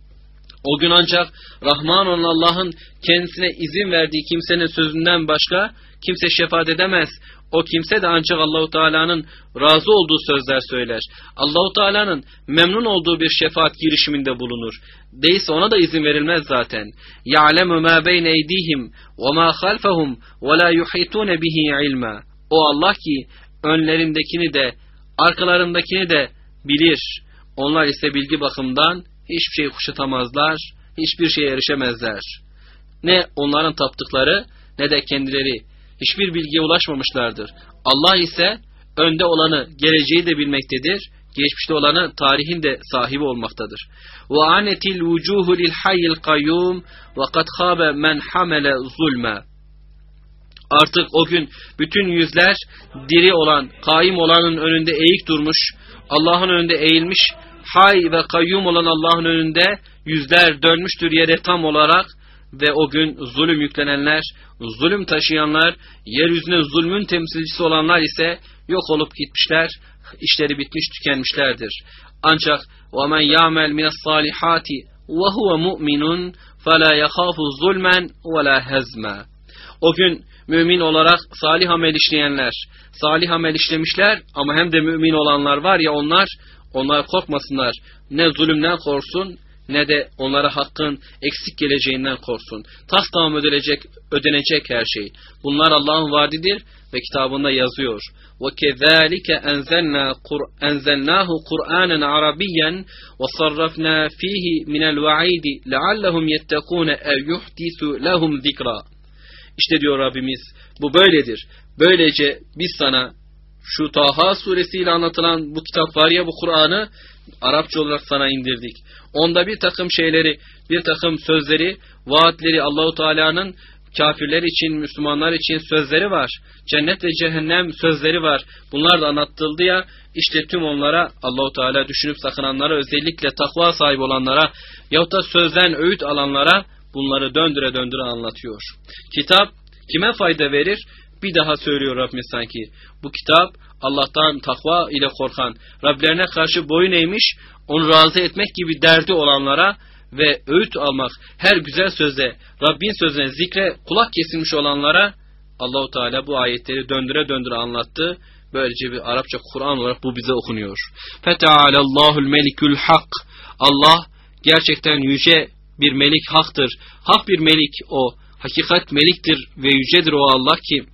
O gün ancak Rahman olan Allah'ın kendisine izin verdiği kimsenin sözünden başka kimse şefaat edemez. O kimse de ancak Allahu Teala'nın razı olduğu sözler söyler. Allahu Teala'nın memnun olduğu bir şefaat girişiminde bulunur. Değilse ona da izin verilmez zaten. يَعْلَمُ مَا بَيْنَ اَيْدِيهِمْ وَمَا خَلْفَهُمْ وَلَا يُحِيطُونَ بِهِ عِلْمًا. O Allah ki önlerindekini de arkalarındakini de bilir. Onlar ise bilgi bakımından hiçbir şey kuşatamazlar, hiçbir şeye erişemezler. Ne onların taptıkları ne de kendileri hiçbir bilgiye ulaşmamışlardır. Allah ise önde olanı, geleceği de bilmektedir. Geçmişte olanı, tarihin de sahibi olmaktadır. وَاَنَتِ الْوُجُوهُ لِلْحَيِّ الْقَيُّومِ وَقَدْ خَابَ مَنْ حَمَلَ ظُلْمًا. Artık o gün bütün yüzler diri olan, kaim olanın önünde eğik durmuş, Allah'ın önünde eğilmiş, hay ve kayyum olan Allah'ın önünde yüzler dönmüştür yere tam olarak ve o gün zulüm yüklenenler, zulüm taşıyanlar, yeryüzüne zulmün temsilcisi olanlar ise yok olup gitmişler, işleri bitmiş tükenmişlerdir. Ancak وَمَنْ يَعْمَلْ مِنَ الصَّالِحَاتِ وَهُوَ مُؤْمِنٌ فَلَا يَخَافُ ظُلْمًا وَلَا هَزْمًا. O gün mümin olarak salih amel işleyenler, salih amel işlemişler ama hem de mümin olanlar var ya onlar korkmasınlar. Ne zulümden korksun ne de onlara hakkın eksik geleceğinden korksun. Tas tamam ödenecek her şey. Bunlar Allah'ın vaadidir ve kitabında yazıyor. وَكَذَٰلِكَ أَنْزَلْنَاهُ قُرْآنًا عَرَبِيًّا وَصَرَّفْنَا ف۪يهِ مِنَ الْوَعِيدِ لَعَلَّهُمْ يَتَّقُونَ اَوْ يُحْدِثُ لَهُمْ ذِكْرًا. İşte diyor Rabbimiz, bu böyledir. Böylece biz sana şu Taha suresiyle anlatılan bu kitap var ya, bu Kur'an'ı Arapça olarak sana indirdik. Onda bir takım şeyleri, bir takım sözleri, vaatleri Allahu Teala'nın kafirler için, Müslümanlar için sözleri var. Cennet ve cehennem sözleri var. Bunlar da anlatıldı ya. İşte tüm onlara, Allahu Teala düşünüp sakınanlara, özellikle takva sahibi olanlara yahut da sözden öğüt alanlara bunları döndüre döndüre anlatıyor. Kitap kime fayda verir? Bir daha söylüyor Rabbimiz sanki. Bu kitap Allah'tan takva ile korkan, Rablerine karşı boyun eğmiş, onu razı etmek gibi derdi olanlara ve öğüt almak, her güzel sözde Rabbin sözüne, zikre kulak kesilmiş olanlara Allahu Teala bu ayetleri döndüre döndüre anlattı. Böylece bir Arapça Kur'an olarak bu bize okunuyor. Feta'alallahul melikul hak. Allah gerçekten yüce bir melik, haktır. Hak bir melik o. Hakikat meliktir ve yücedir o Allah ki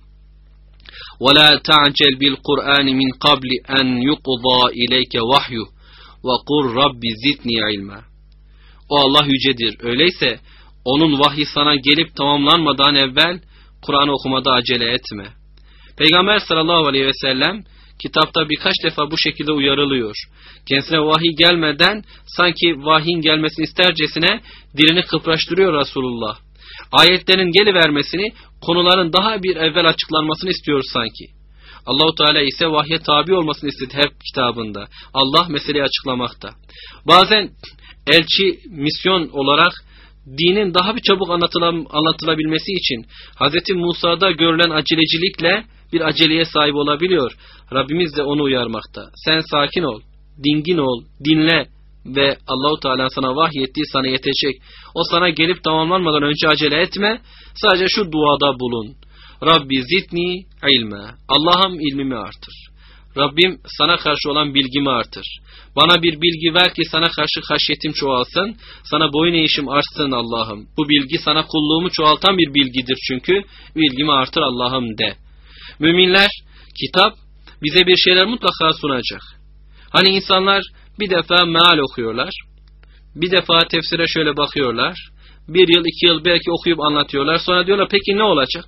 وَلَا تَعْجَلْ بِالْقُرْآنِ مِنْ قَبْلِ أَنْ يُقْضَى إِلَيْكَ وَحْيُهُ وَقُلْ رَبِّ زِدْنِي عِلْمًا. O Allah yücedir. Öyleyse onun vahyi sana gelip tamamlanmadan evvel Kur'an'ı okumada acele etme. Peygamber sallallahu aleyhi ve sellem kitapta birkaç defa bu şekilde uyarılıyor. Kendisine vahiy gelmeden sanki vahyin gelmesini istercesine dilini kıpraştırıyor Resulullah. Ayetlerin gelivermesini, konuların daha bir evvel açıklanmasını istiyor sanki. Allahu Teala ise vahye tabi olmasını istedi hep kitabında. Allah meseleyi açıklamakta. Bazen elçi misyon olarak dinin daha bir çabuk anlatılabilmesi için Hz. Musa'da görülen acelecilikle bir aceleye sahip olabiliyor. Rabbimiz de onu uyarmakta. Sen sakin ol, dingin ol, dinle ve Allahu Teala sana vahyettiği sana yetecek. O sana gelip tamamlanmadan önce acele etme. Sadece şu duada bulun. Rabbi zidni ilme. Allah'ım ilmimi artır. Rabbim sana karşı olan bilgimi artır. Bana bir bilgi ver ki sana karşı haşyetim çoğalsın. Sana boyun eğişim artsın Allah'ım. Bu bilgi sana kulluğumu çoğaltan bir bilgidir çünkü. Bilgimi artır Allah'ım de. Müminler, kitap bize bir şeyler mutlaka sunacak. Hani insanlar bir defa meal okuyorlar. Bir defa tefsire şöyle bakıyorlar. 1 yıl, 2 yıl belki okuyup anlatıyorlar. Sonra diyorlar peki ne olacak?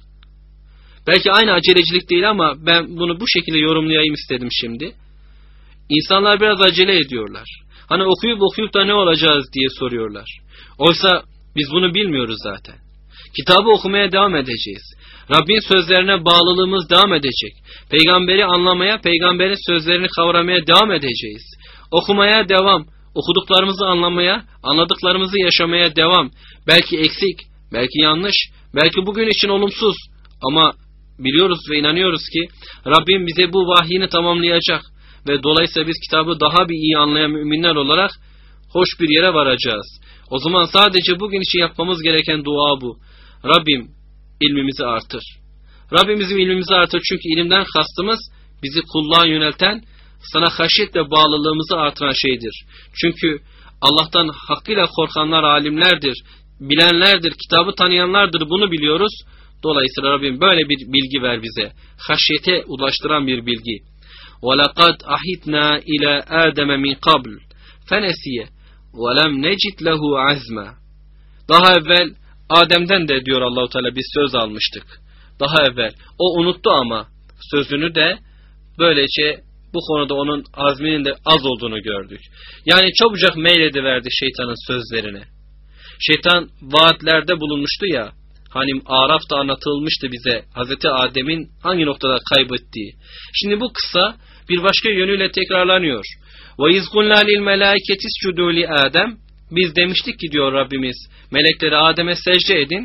Belki aynı acelecilik değil ama ben bunu bu şekilde yorumlayayım istedim şimdi. İnsanlar biraz acele ediyorlar. Hani okuyup da ne olacağız diye soruyorlar. Oysa biz bunu bilmiyoruz zaten. Kitabı okumaya devam edeceğiz. Rabbin sözlerine bağlılığımız devam edecek. Peygamberi anlamaya, peygamberin sözlerini kavramaya devam edeceğiz. Okumaya devam. Okuduklarımızı anlamaya, anladıklarımızı yaşamaya devam. Belki eksik, belki yanlış, belki bugün için olumsuz. Ama biliyoruz ve inanıyoruz ki Rabbim bize bu vahyini tamamlayacak. Ve dolayısıyla biz kitabı daha bir iyi anlayan müminler olarak hoş bir yere varacağız. O zaman sadece bugün için yapmamız gereken dua bu. Rabbim ilmimizi artır. Rabbim bizim ilmimizi artır çünkü ilimden kastımız bizi kulluğa yönelten, sana haşyetle bağlılığımızı artıran şeydir. Çünkü Allah'tan hakkıyla korkanlar alimlerdir, bilenlerdir, kitabı tanıyanlardır, bunu biliyoruz. Dolayısıyla Rabbim böyle bir bilgi ver bize. Haşyete ulaştıran bir bilgi. وَلَقَدْ أَحِدْنَا إِلَى آدَمَ مِنْ قَبْلِ فَنَسِيَ وَلَمْ نَجِدْ لَهُ عَزْمًا. Daha evvel Adem'den de diyor Allah-u Teala biz söz almıştık. Daha evvel. O unuttu ama sözünü de böylece bu konuda onun azminin de az olduğunu gördük. Yani çabucak meylediverdi şeytanın sözlerine. Şeytan vaatlerde bulunmuştu ya. Hani Araf'ta anlatılmıştı bize Hazreti Adem'in hangi noktada kaybettiği. Şimdi bu kısa bir başka yönüyle tekrarlanıyor. وَاِذْ قُلْنَا لِلْمَلَائِكَةِ اسْجُدُوا لِآدَمَ. Biz demiştik ki diyor Rabbimiz, melekleri Adem'e secde edin.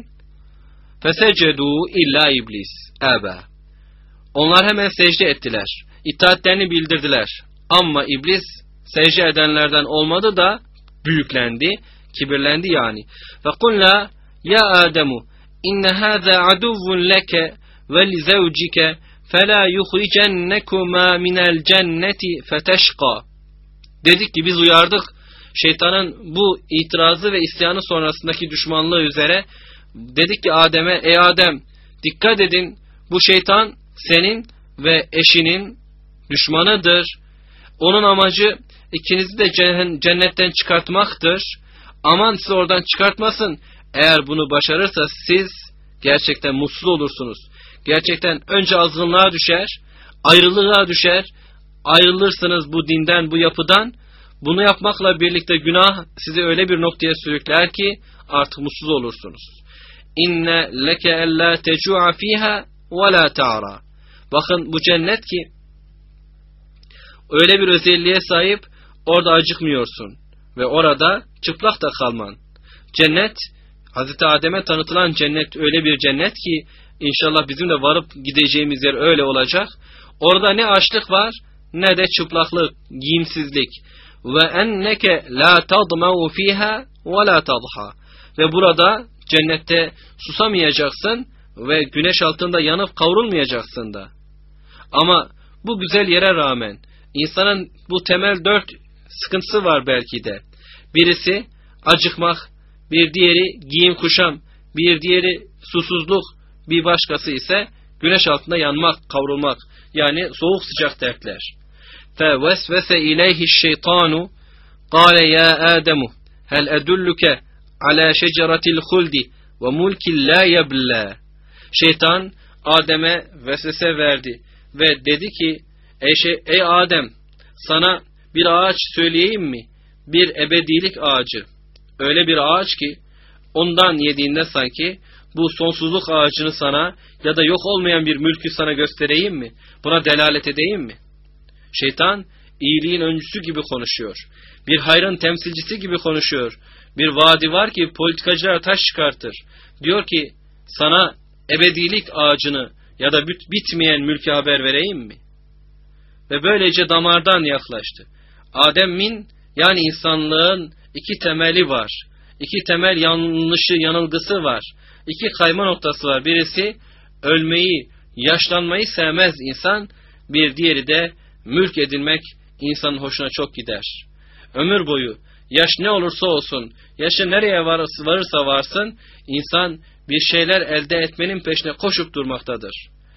فَسَجَدُوا illa iblis aba. Onlar hemen secde ettiler. İtaatlerini bildirdiler. Ama iblis secde edenlerden olmadı da büyüklendi, kibirlendi yani. فَقُلْنَا ya Ademu inne hâzâ aduvvun leke ve li zevcike felâ yuhricennekuma minel cenneti feteşqa. Dedik ki biz uyardık şeytanın bu itirazı ve isyanı sonrasındaki düşmanlığı üzere. Dedik ki Adem'e, ey Adem dikkat edin, bu şeytan senin ve eşinin düşmanıdır. Onun amacı ikinizi de cennetten çıkartmaktır. Aman sizi oradan çıkartmasın. Eğer bunu başarırsa siz gerçekten mutsuz olursunuz. Gerçekten önce azgınlığa düşer, ayrılığa düşer, ayrılırsınız bu dinden, bu yapıdan. Bunu yapmakla birlikte günah sizi öyle bir noktaya sürükler ki artık mutsuz olursunuz. inne leke ella tecu'a fiha ve la ta'ra. Bakın bu cennet ki öyle bir özelliğe sahip, orada acıkmıyorsun ve orada çıplak da kalman. Cennet, Hazreti Adem'e tanıtılan cennet öyle bir cennet ki inşallah bizim de varıp gideceğimiz yer öyle olacak. Orada ne açlık var ne de çıplaklık, giyimsizlik. Ve enneke la tadma'u fiha ve la tadha. Ve burada cennette susamayacaksın ve güneş altında yanıp kavrulmayacaksın da. Ama bu güzel yere rağmen insanın bu temel 4 sıkıntısı var belki de. Birisi acıkmak, bir diğeri giyim kuşam, bir diğeri susuzluk, bir başkası ise güneş altında yanmak, kavrulmak. Yani soğuk sıcak dertler. فَوَسْوَسَ اِلَيْهِ الشَّيْطَانُ قَالَ يَا آدَمُ هَلْ أَدُلُّكَ عَلَى شَجَرَةِ الْخُلْدِ وَمُلْكٍ لَا يَبْلَى. Şeytan Adem'e vesvese verdi ve dedi ki ey Adem, sana bir ağaç söyleyeyim mi? Bir ebedilik ağacı. Öyle bir ağaç ki ondan yediğinde sanki bu sonsuzluk ağacını sana ya da yok olmayan bir mülkü sana göstereyim mi? Buna delalet edeyim mi? Şeytan iyiliğin öncüsü gibi konuşuyor. Bir hayrın temsilcisi gibi konuşuyor. Bir vaadi var ki politikacılar taş çıkartır. Diyor ki sana ebedilik ağacını ya da bitmeyen mülkü haber vereyim mi? Ve böylece damardan yaklaştı. Adem'in yani insanlığın 2 temeli var. 2 temel yanılgısı var. 2 kayma noktası var. Birisi ölmeyi, yaşlanmayı sevmez insan. Bir diğeri de mülk edinmek insanın hoşuna çok gider. Ömür boyu yaş ne olursa olsun, yaşı nereye varırsa varsın, insan bir şeyler elde etmenin peşine koşup durmaktadır.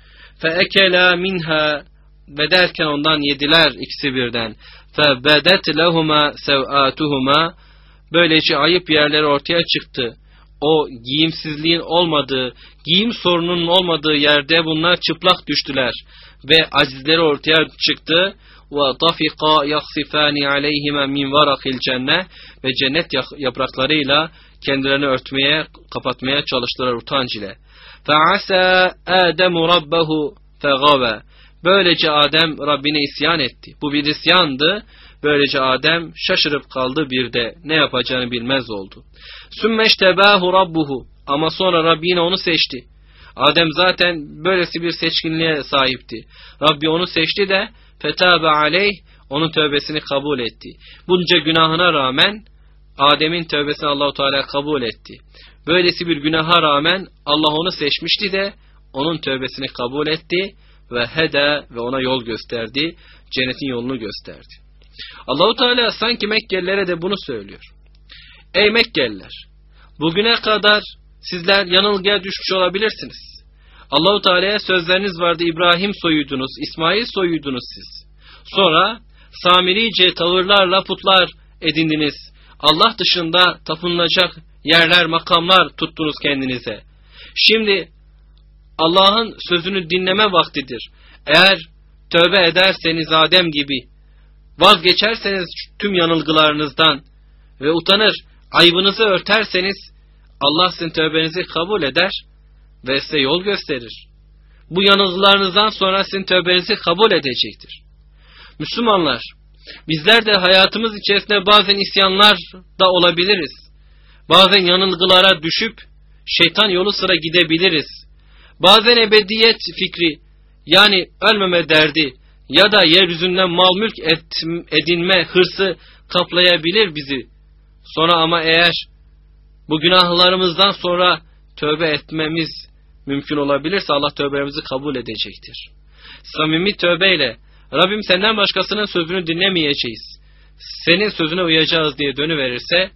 فَاَكَلَا مِنْهَا ve derken ondan yediler ikisi birden. فَبَدَتْ لَهُمَا سَوْآتُهُمَا böylece ayıp yerleri ortaya çıktı. O giyimsizliğin olmadığı, giyim sorununun olmadığı yerde bunlar çıplak düştüler. Ve acizleri ortaya çıktı. وَطَفِقَا يَخْصِفَانِ عَلَيْهِمَا مِنْ وَرَقِ الْجَنَّةِ ve cennet yapraklarıyla kendilerini örtmeye, kapatmaya çalıştılar utanç ile. فَعَسَى آدَمُ رَبَّهُ فَغَوَى böylece Adem Rabbine isyan etti. Bu bir isyandı. Böylece Adem şaşırıp kaldı, bir de ne yapacağını bilmez oldu. Sümmeştebahu rabbuhu ama sonra Rabbi yine onu seçti. Adem zaten böylesi bir seçkinliğe sahipti. Rabbi onu seçti de fetabe aleyh onun tövbesini kabul etti. Bunca günahına rağmen Adem'in tövbesini Allahu Teala kabul etti. Böylesi bir günaha rağmen Allah onu seçmişti de onun tövbesini kabul etti ve hede ve ona yol gösterdi. Cennetin yolunu gösterdi. Allahu Teala sanki Mekkelilere de bunu söylüyor. Ey Mekkeliler, bugüne kadar sizler yanılgıya düşmüş olabilirsiniz. Allahu Teala'ya sözleriniz vardı, İbrahim soyuydunuz, İsmail soyuydunuz siz. Sonra samirice tavırlarla putlar edindiniz. Allah dışında tapınılacak yerler, makamlar tuttunuz kendinize. Şimdi Allah'ın sözünü dinleme vaktidir. Eğer tövbe ederseniz Adem gibi, vazgeçerseniz tüm yanılgılarınızdan ve utanır, aybınızı örterseniz Allah sizin tövbenizi kabul eder ve size yol gösterir. Bu yanılgılarınızdan sonra sizin tövbenizi kabul edecektir. Müslümanlar, bizler de hayatımız içerisinde bazen isyanlar da olabiliriz. Bazen yanılgılara düşüp şeytan yolu sıra gidebiliriz. Bazen ebediyet fikri, yani ölmeme derdi ya da yeryüzünden mal mülk edinme hırsı kaplayabilir bizi. Sonra ama eğer bu günahlarımızdan sonra tövbe etmemiz mümkün olabilirse Allah tövbelerimizi kabul edecektir. Samimi tövbeyle Rabbim senden başkasının sözünü dinlemeyeceğiz, senin sözüne uyacağız diye dönüverirse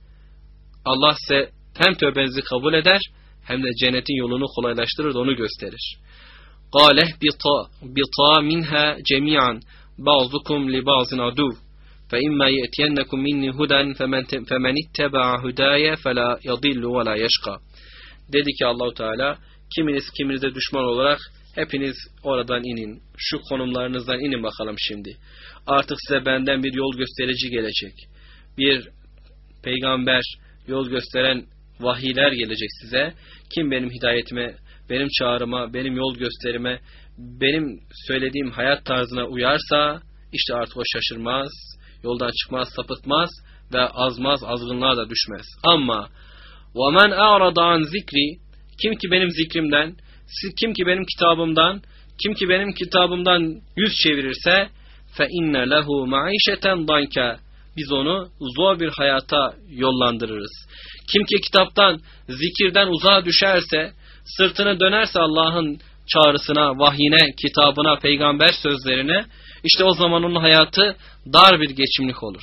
Allah size hem tövbenizi kabul eder hem de cennetin yolunu kolaylaştırır da onu gösterir. قَالَ اهْبِطَا مِنْهَا جَمِيعًا بَعْضُكُمْ لِبَعْضٍ عَدُوٌّ فَإِمَّا يَأْتِيَنَّكُمْ مِنِّي هُدًى فَمَنِ اتَّبَعَ هُدَايَ فَلَا يَضِلُّ وَلَا يَشْقَى. Dedi ki Allahu Teala, kiminize düşman olarak hepiniz oradan inin. Şu konumlarınızdan inin bakalım şimdi. Artık size benden bir yol gösterici gelecek. Bir peygamber, yol gösteren vahiyler gelecek size. Kim benim hidayetime, benim çağrıma, benim yol gösterime, benim söylediğim hayat tarzına uyarsa işte artık o şaşırmaz, yoldan çıkmaz, sapıtmaz ve azmaz, azgınlığa da düşmez. Ama وَمَنْ اَعْرَضَ عَنْ zikri, kim ki benim zikrimden, kim ki benim kitabımdan, kim ki benim kitabımdan yüz çevirirse فَاِنَّ لَهُ مَعِيشَةً ضَنْكَ, biz onu zor bir hayata yollandırırız. Kim ki kitaptan, zikirden uzağa düşerse, sırtını dönerse Allah'ın çağrısına, vahyine, kitabına, peygamber sözlerine, işte o zaman onun hayatı dar bir geçimlik olur.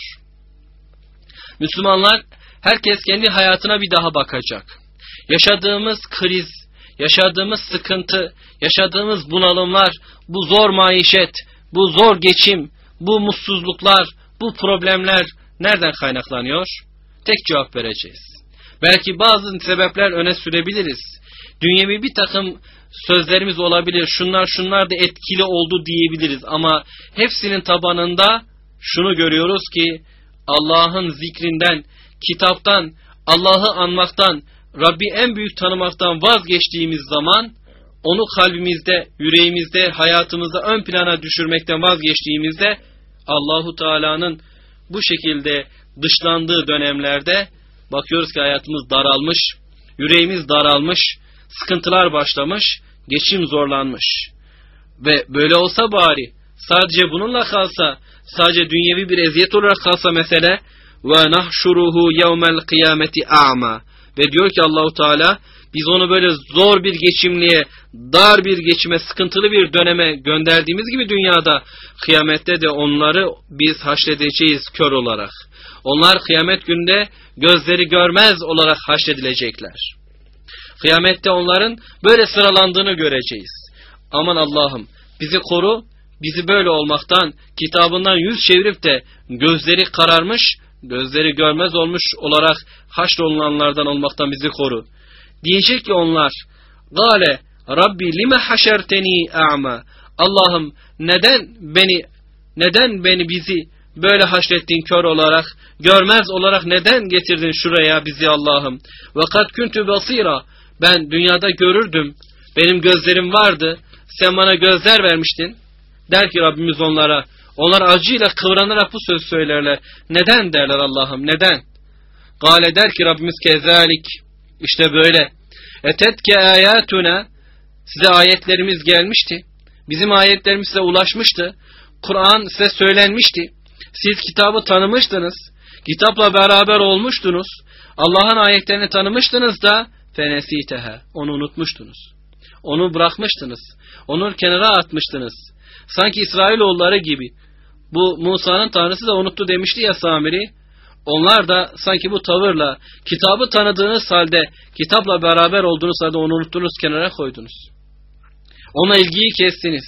Müslümanlar, herkes kendi hayatına bir daha bakacak. Yaşadığımız kriz, yaşadığımız sıkıntı, yaşadığımız bunalımlar, bu zor maişet, bu zor geçim, bu mutsuzluklar, bu problemler nereden kaynaklanıyor? Tek cevap vereceğiz. Belki bazı sebepler öne sürebiliriz. Dünyevi bir takım sözlerimiz olabilir. Şunlar da etkili oldu diyebiliriz. Ama hepsinin tabanında şunu görüyoruz ki Allah'ın zikrinden, kitaptan, Allah'ı anmaktan, Rabbi en büyük tanımaktan vazgeçtiğimiz zaman, onu kalbimizde, yüreğimizde, hayatımızda ön plana düşürmekten vazgeçtiğimizde Allahu Teala'nın bu şekilde dışlandığı dönemlerde bakıyoruz ki hayatımız daralmış, yüreğimiz daralmış, sıkıntılar başlamış, geçim zorlanmış. Ve böyle olsa bari, sadece bununla kalsa, sadece dünyevi bir eziyet olarak kalsa mesele, ve nahşuruhu yevmel kıyameti a'ma, ve diyor ki Allahu Teala, biz onu böyle zor bir geçimliğe, dar bir geçime, sıkıntılı bir döneme gönderdiğimiz gibi dünyada, kıyamette de onları biz haşredeceğiz kör olarak. Onlar kıyamet günde gözleri görmez olarak haşredilecekler. Kıyamette onların böyle sıralandığını göreceğiz. Aman Allah'ım bizi koru, bizi böyle olmaktan, kitabından yüz çevirip de gözleri kararmış, gözleri görmez olmuş olarak haşrolunanlardan olmaktan bizi koru. Diyecek ki onlar, Gale Rabbi lime haşerteni a'ma, Allah'ım neden beni bizi böyle haşrettin kör olarak, görmez olarak neden getirdin şuraya bizi Allah'ım? Ve kad kuntu basira, ben dünyada görürdüm, benim gözlerim vardı, sen bana gözler vermiştin. Der ki Rabbimiz onlara, onlar acıyla kıvranarak bu söz söylerler. Neden derler Allah'ım, neden? Gale der ki Rabbimiz kezalik, işte böyle. Etetke ayatuna, size ayetlerimiz gelmişti. Bizim ayetlerimiz size ulaşmıştı. Kur'an size söylenmişti. Siz kitabı tanımıştınız. Kitapla beraber olmuştunuz. Allah'ın ayetlerini tanımıştınız da fenesiteha, onu unutmuştunuz. Onu bırakmıştınız. Onu kenara atmıştınız. Sanki İsrailoğulları gibi. Bu Musa'nın tanrısı da unuttu demişti ya Samiri. Onlar da sanki bu tavırla kitabı tanıdığınız halde, kitapla beraber olduğunuz halde onu unuttunuz, kenara koydunuz. Ona ilgiyi kestiniz.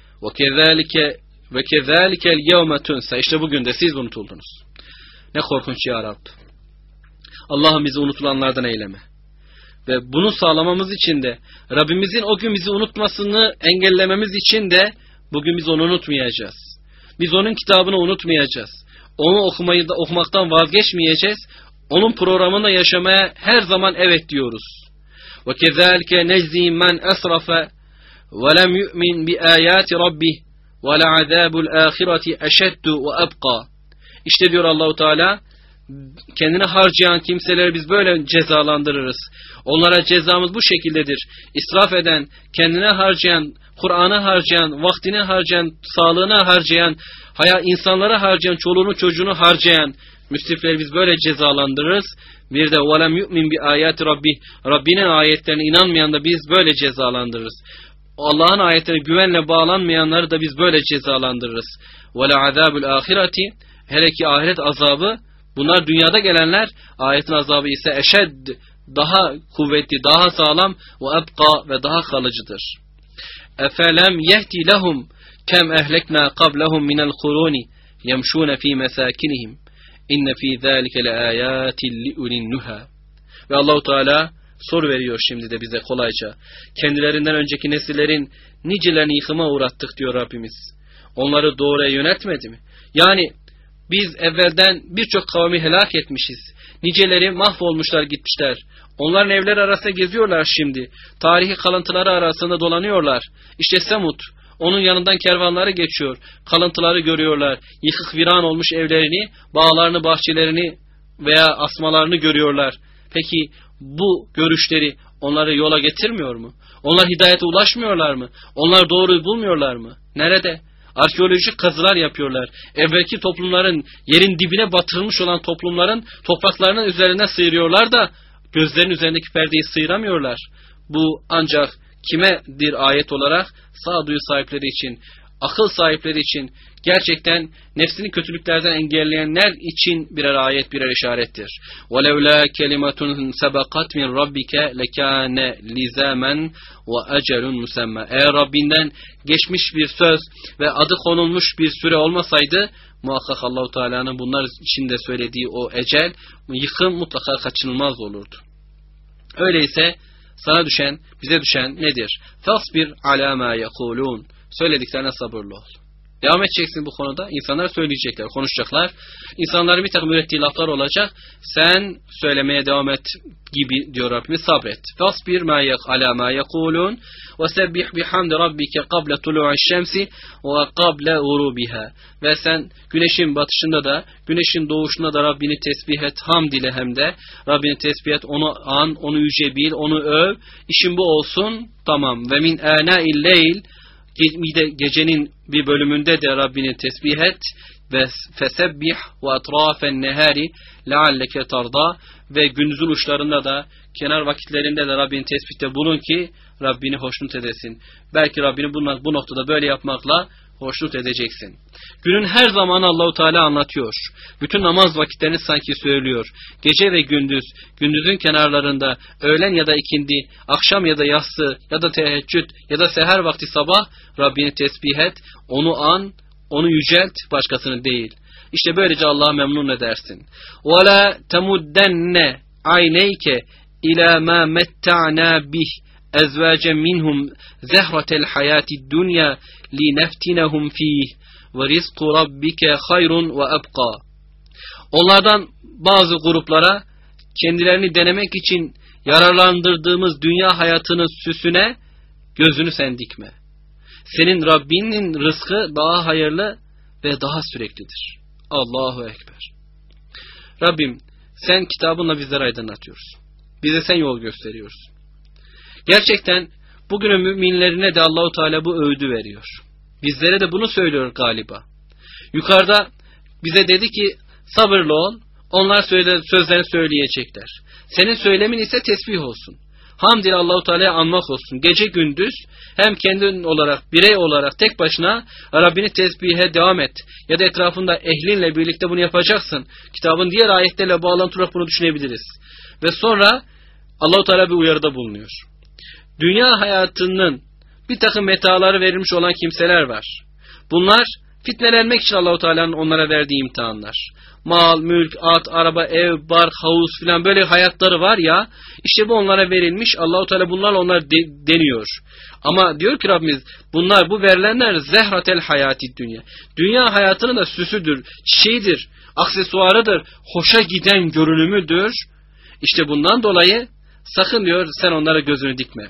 Ve kezalikel yevme tunsa. İşte bugün de siz unutuldunuz. Ne korkunç ya Rab. Allah'ım bizi unutulanlardan eyleme. Ve bunu sağlamamız için de, Rabbimizin o gün bizi unutmasını engellememiz için de bugün biz onu unutmayacağız. Biz onun kitabını unutmayacağız. Onu okumaktan vazgeçmeyeceğiz. Onun programında yaşamaya her zaman evet diyoruz. Ve kezalike neczi men esrafe ve lem yu'min bi ayati rabbih ve le'azabul ahireti eşeddu ve ebqa. İşte diyor Allahu Teala, kendini harcayan kimseleri biz böyle cezalandırırız. Onlara cezamız bu şekildedir. İsraf eden, kendine harcayan, Kur'an'ı harcayan, vaktini harcayan, sağlığını harcayan, insanlara harcayan, çoluğunu çocuğunu harcayan müsrifleri biz böyle cezalandırırız. Bir de وَلَمْ يُؤْمِنْ بِآيَاتِ رَبِّهِ, Rabbinin ayetlerine inanmayan da biz böyle cezalandırırız. Allah'ın ayetlerine güvenle bağlanmayanları da biz böyle cezalandırırız. وَلَعَذَابُ الْآخِرَةِ, hele ki ahiret azabı, bunlar dünyada gelenler, ayetin azabı ise eşed, daha kuvvetli, daha sağlam ve ebqa, ve daha kalıcıdır. اَفَلَمْ يَهْتِ لَهُمْ كَمْ اَهْلَكْنَا قَبْلَهُمْ مِنَ الْقُرُونِ يَمْشُونَ ف۪ي مَسَاكِنِهِمْ اِنَّ ف۪ي ذَٰلِكَ لَآيَاتٍ لِؤُلِي النُّهَى. Ve Allah-u Teala soru veriyor şimdi de bize kolayca. Kendilerinden önceki nesillerin nicelerini yıkıma uğrattık diyor Rabbimiz. Onları doğruya yöneltmedi mi? Yani biz evvelden birçok kavmi helak etmişiz. Niceleri mahvolmuşlar, gitmişler. Onların evleri arasında geziyorlar şimdi. Tarihi kalıntıları arasında dolanıyorlar. İşte Semud, onun yanından kervanları geçiyor. Kalıntıları görüyorlar. Yıkık viran olmuş evlerini, bağlarını, bahçelerini veya asmalarını görüyorlar. Peki bu görüşleri onları yola getirmiyor mu? Onlar hidayete ulaşmıyorlar mı? Onlar doğruyu bulmuyorlar mı? Nerede? Arkeolojik kazılar yapıyorlar. Evvelki toplumların, yerin dibine batırılmış olan toplumların topraklarının üzerine sıyırıyorlar da gözlerin üzerindeki perdeyi sıyıramıyorlar. Bu ancak kimedir ayet olarak? Sağduyu sahipleri için, akıl sahipleri için, gerçekten nefsini kötülüklerden engelleyenler için birer ayet, birer işarettir. وَلَوْلَا كَلِمَةٌ سَبَقَتْ مِنْ رَبِّكَ لَكَانَ لِزَامًا وَأَجَلٌ مُسَمَّى. Eğer Rabbinden geçmiş bir söz ve adı konulmuş bir süre olmasaydı, muhakkak Allah-u Teala'nın bunlar için de söylediği o ecel, yıkım mutlaka kaçınılmaz olurdu. Öyleyse sana düşen, bize düşen nedir? فَاصْبِرْ عَلَى مَا يَقُولُونَ. Söylediklerine sabırlı ol. Devam edeceksin bu konuda. İnsanlar söyleyecekler, konuşacaklar. İnsanların bir takım ürettiği laflar olacak. Sen söylemeye devam et gibi diyor Rabbimiz. Sabret. فَاصْبِرْ عَلَى مَا يَقُولُونَ وَسَبِّحْ بِحَمْدِ رَبِّكَ قَبْلَ طُلُوعِ الشَّمْسِ وَقَبْلَ غُرُوبِهَا. Ve sen güneşin batışında da, güneşin doğuşunda da Rabbini tesbih et, hamd ile hem de. Rabbini tesbih et, onu an, onu yüce bil, onu öv. İşin bu olsun, tamam. Ve min ânâ'il leyl. Gecenin bir bölümünde de Rabbini tesbih et ve fesebbih ve atrafen nehari lealleke tarda ve gündüzün uçlarında da kenar vakitlerinde de Rabbini tesbihte bulun ki Rabbini hoşnut edesin. Belki Rabbini bu noktada böyle yapmakla hoşnut edeceksin. Günün her zamanı Allahu Teala anlatıyor. Bütün namaz vakitlerini sanki söylüyor. Gece ve gündüz, gündüzün kenarlarında, öğlen ya da ikindi, akşam ya da yatsı ya da teheccüd ya da seher vakti sabah Rabbini tesbih et, onu an, onu yücelt, başkasını değil. İşte böylece Allah'ı memnun edersin. وَلَا تَمُدَّنَّ عَيْنَيْكَ إِلَى مَا مَتَّعْنَا بِهِ اَزْوَاجًا مِنْهُمْ زَهْرَةَ الْحَيَاةِ الدُّنْيَا لِنَفْتِنَهُمْ ف۪يهِ وَرِزْقُ رَبِّكَ خَيْرٌ وَأَبْقَى. Onlardan bazı gruplara kendilerini denemek için yararlandırdığımız dünya hayatının süsüne gözünü sen dikme. Senin Rabbinin rızkı daha hayırlı ve daha süreklidir. Allahu Ekber. Rabbim sen kitabınla bizlere aydınlatıyorsun. Bize sen yol gösteriyorsun. Gerçekten bugünün müminlerine de Allahu Teala bu öğüdü veriyor. Bizlere de bunu söylüyor galiba. Yukarıda bize dedi ki sabırlı ol. Onlar sözlerini söyleyecekler. Senin söylemin ise tesbih olsun. Hamd ile Allahu Teala'yı anmak olsun. Gece gündüz hem kendin olarak, birey olarak tek başına Rabbini tesbihe devam et. Ya da etrafında ehlinle birlikte bunu yapacaksın. Kitabın diğer ayetlerle bağlantılı bunu düşünebiliriz. Ve sonra Allahu Teala bir uyarıda bulunuyor. Dünya hayatının bir takım metaları verilmiş olan kimseler var. Bunlar fitnelenmek için Allahu Teala'nın onlara verdiği imtihanlar. Mal, mülk, at, araba, ev, bark, havuz filan böyle hayatları var ya. İşte bu onlara verilmiş. Allahu Teala bunlarla onları deniyor. Ama diyor ki Rabbimiz bunlar bu verilenler zehratel hayati dünya. Dünya hayatının da süsüdür, çiçeğidir, aksesuarıdır, hoşa giden görünümüdür. İşte bundan dolayı sakın diyor sen onlara gözünü dikme.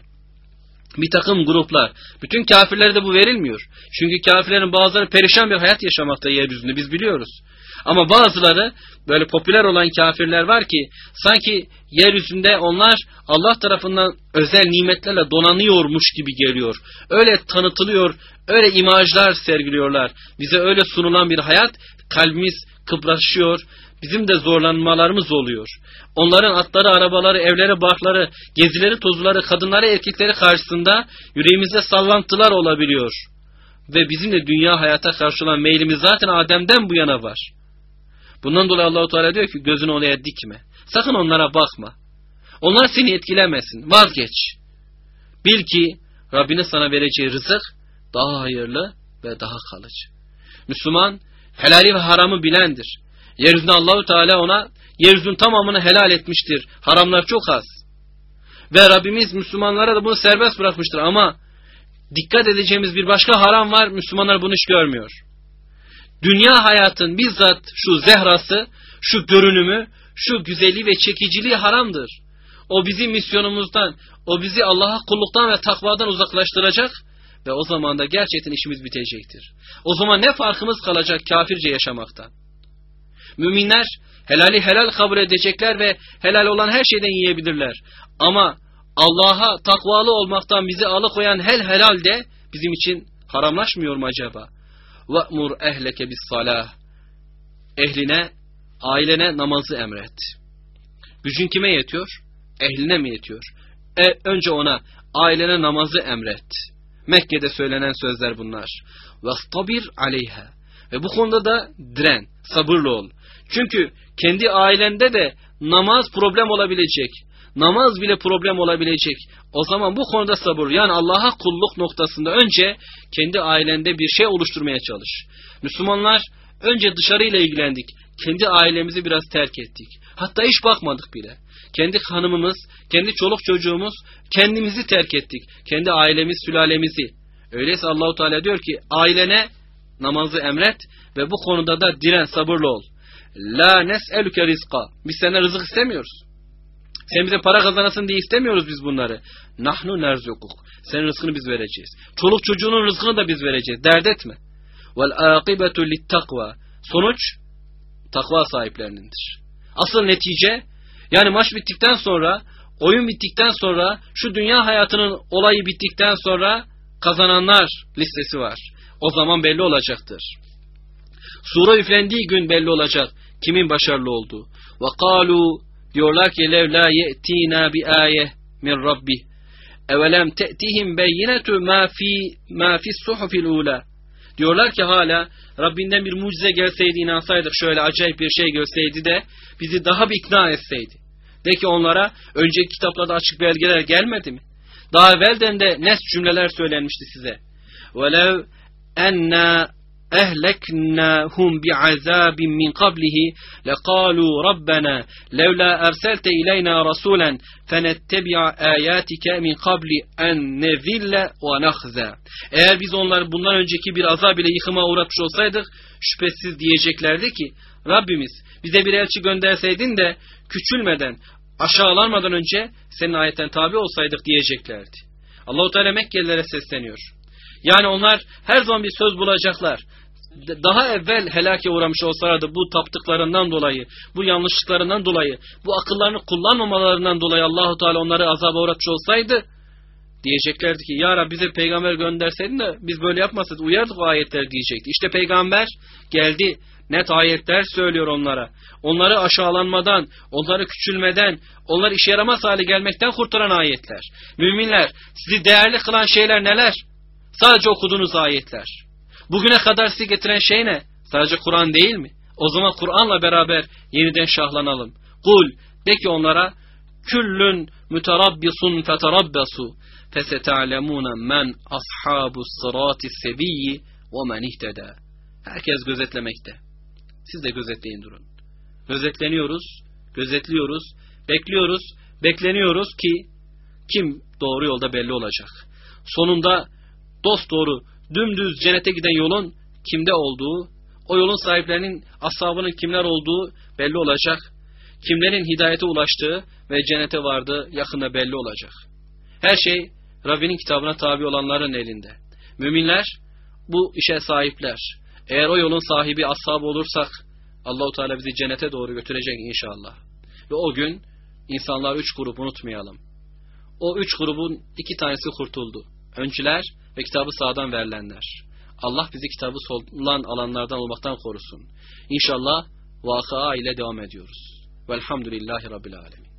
Bir takım gruplar, bütün kafirlere de bu verilmiyor. Çünkü kafirlerin bazıları perişan bir hayat yaşamakta yeryüzünde biz biliyoruz. Ama bazıları böyle popüler olan kafirler var ki sanki yeryüzünde onlar Allah tarafından özel nimetlerle donanıyormuş gibi geliyor. Öyle tanıtılıyor, öyle imajlar sergiliyorlar. Bize öyle sunulan bir hayat kalbimiz kıpraşıyor. Bizim de zorlanmalarımız oluyor. Onların atları, arabaları, evleri, barkları, gezileri, tozları, kadınları, erkekleri karşısında yüreğimizde sallantılar olabiliyor. Ve bizim de dünya hayata karşı olan meylimiz zaten Adem'den bu yana var. Bundan dolayı Allah-u Teala diyor ki gözünü oraya dikme. Sakın onlara bakma. Onlar seni etkilemesin. Vazgeç. Bil ki Rabbinin sana vereceği rızık daha hayırlı ve daha kalıcı. Müslüman helali ve haramı bilendir. Yeryüzünde Allah-u Teala ona yeryüzünün tamamını helal etmiştir. Haramlar çok az. Ve Rabbimiz Müslümanlara da bunu serbest bırakmıştır. Ama dikkat edeceğimiz bir başka haram var. Müslümanlar bunu hiç görmüyor. Dünya hayatın bizzat şu zehrası, şu görünümü, şu güzelliği ve çekiciliği haramdır. O bizi misyonumuzdan, o bizi Allah'a kulluktan ve takvadan uzaklaştıracak ve o zaman da gerçekten işimiz bitecektir. O zaman ne farkımız kalacak kafirce yaşamaktan? Müminler helali helal kabul edecekler ve helal olan her şeyden yiyebilirler. Ama Allah'a takvalı olmaktan bizi alıkoyan helal de bizim için haramlaşmıyor mu acaba? وَأْمُرْ اَهْلَكَ بِالصَّلَاةِ Ehline, ailene namazı emret. Gücün kime yetiyor? Ehline mi yetiyor? Önce ona, ailene namazı emret. Mekke'de söylenen sözler bunlar. وَاسْتَبِرْ عَلَيْهَا Ve bu konuda da diren, sabırlı ol. Çünkü kendi ailende de namaz problem olabilecek. Namaz bile problem olabilecek. O zaman bu konuda sabır, yani Allah'a kulluk noktasında önce kendi ailende bir şey oluşturmaya çalış. Müslümanlar önce dışarıyla ilgilendik. Kendi ailemizi biraz terk ettik. Hatta hiç bakmadık bile. Kendi hanımımız, kendi çoluk çocuğumuz, kendimizi terk ettik. Kendi ailemiz, sülalemizi. Öyleyse Allahu Teala diyor ki ailene namazı emret ve bu konuda da diren, sabırlı ol. La nes'eluke rizqa. Biz senden rızık istemiyoruz. Sen bize para kazanasın diye istemiyoruz biz bunları. Nahnu nerzukuk. Senin rızkını biz vereceğiz. Çoluk çocuğunun rızkını da biz vereceğiz. Dert etme. Vel akibetu littakva. Sonuç takva sahiplerinindir. Asıl netice, yani maç bittikten sonra, oyun bittikten sonra, şu dünya hayatının olayı bittikten sonra kazananlar listesi var. O zaman belli olacaktır. Sure üflendiği gün belli olacak kimin başarılı olduğu. Ve kalu diyorlar ki lev la ye'tina bi ayeh min rabbih evelem te'tihim beyinetu ma fi suhufil ula. Diyorlar ki hala Rabbinden bir mucize gelseydi, inansaydık, şöyle acayip bir şey görseydi de bizi daha bir ikna etseydi. De ki onlara önceki kitaplarda açık belgeler gelmedi mi? Daha evvelden de nes cümleler söylenmişti size. وَلَوْ اَنَّا اَهْلَكْنَاهُمْ بِعَذَابٍ مِّنْ قَبْلِهِ لَقَالُوا رَبَّنَا لَوْلَا أَرْسَلْتَ إِلَيْنَا رَسُولًا فَنَتَّبِعَ آيَاتِكَ مِنْ قَبْلِ أَنْ نَذِلَّ وَنَخْزَى. Eğer biz onları bundan önceki bir azab ile yıkıma uğratmış olsaydık, şüphesiz diyeceklerdi ki Rabbimiz bize bir elçi gönderseydin de küçülmeden, aşağılanmadan önce senin ayetten tabi olsaydık diyeceklerdi. Allah-u Teala Mekkelilere sesleniyor. Yani onlar her zaman bir söz bulacaklar. Daha evvel helake uğramış olsalardı bu taptıklarından dolayı, bu yanlışlıklarından dolayı, bu akıllarını kullanmamalarından dolayı Allah-u Teala onları azaba uğratmış olsaydı diyeceklerdi ki ya Rabbi bize peygamber gönderseydin de biz böyle yapmasaydık, uyardık o ayetler diyecekti. İşte peygamber geldi, net ayetler söylüyor onlara. Onları aşağılanmadan, onları küçülmeden, onları işe yaramaz hale gelmekten kurtaran ayetler. Müminler, sizi değerli kılan şeyler neler? Sadece okuduğunuz ayetler. Bugüne kadar sizi getiren şey ne? Sadece Kur'an değil mi? O zaman Kur'an'la beraber yeniden şahlanalım. Kul, de ki onlara küllün müterabbisun feterabbasu feseta'lemûne men ashabus sıratis sebiyyi ve men ihteda. Herkes gözetlemekte. Siz de gözetleyin durun. Gözetleniyoruz, gözetliyoruz, bekliyoruz, bekleniyoruz ki kim doğru yolda belli olacak. Sonunda dosdoğru, dümdüz cennete giden yolun kimde olduğu, o yolun sahiplerinin, ashabının kimler olduğu belli olacak. Kimlerin hidayete ulaştığı ve cennete vardığı yakında belli olacak. Her şey Rabbinin kitabına tabi olanların elinde. Müminler bu işe sahipler. Eğer o yolun sahibi, ashabı olursak Allah-u Teala bizi cennete doğru götürecek inşallah. Ve o gün insanlar 3 grup, unutmayalım. O 3 grubun 2 tanesi kurtuldu. Öncüler ve kitabı sağdan verilenler. Allah bizi kitabı soldan alanlardan olmaktan korusun. İnşallah vakıa ile devam ediyoruz. Velhamdülillahi Rabbil Alemin.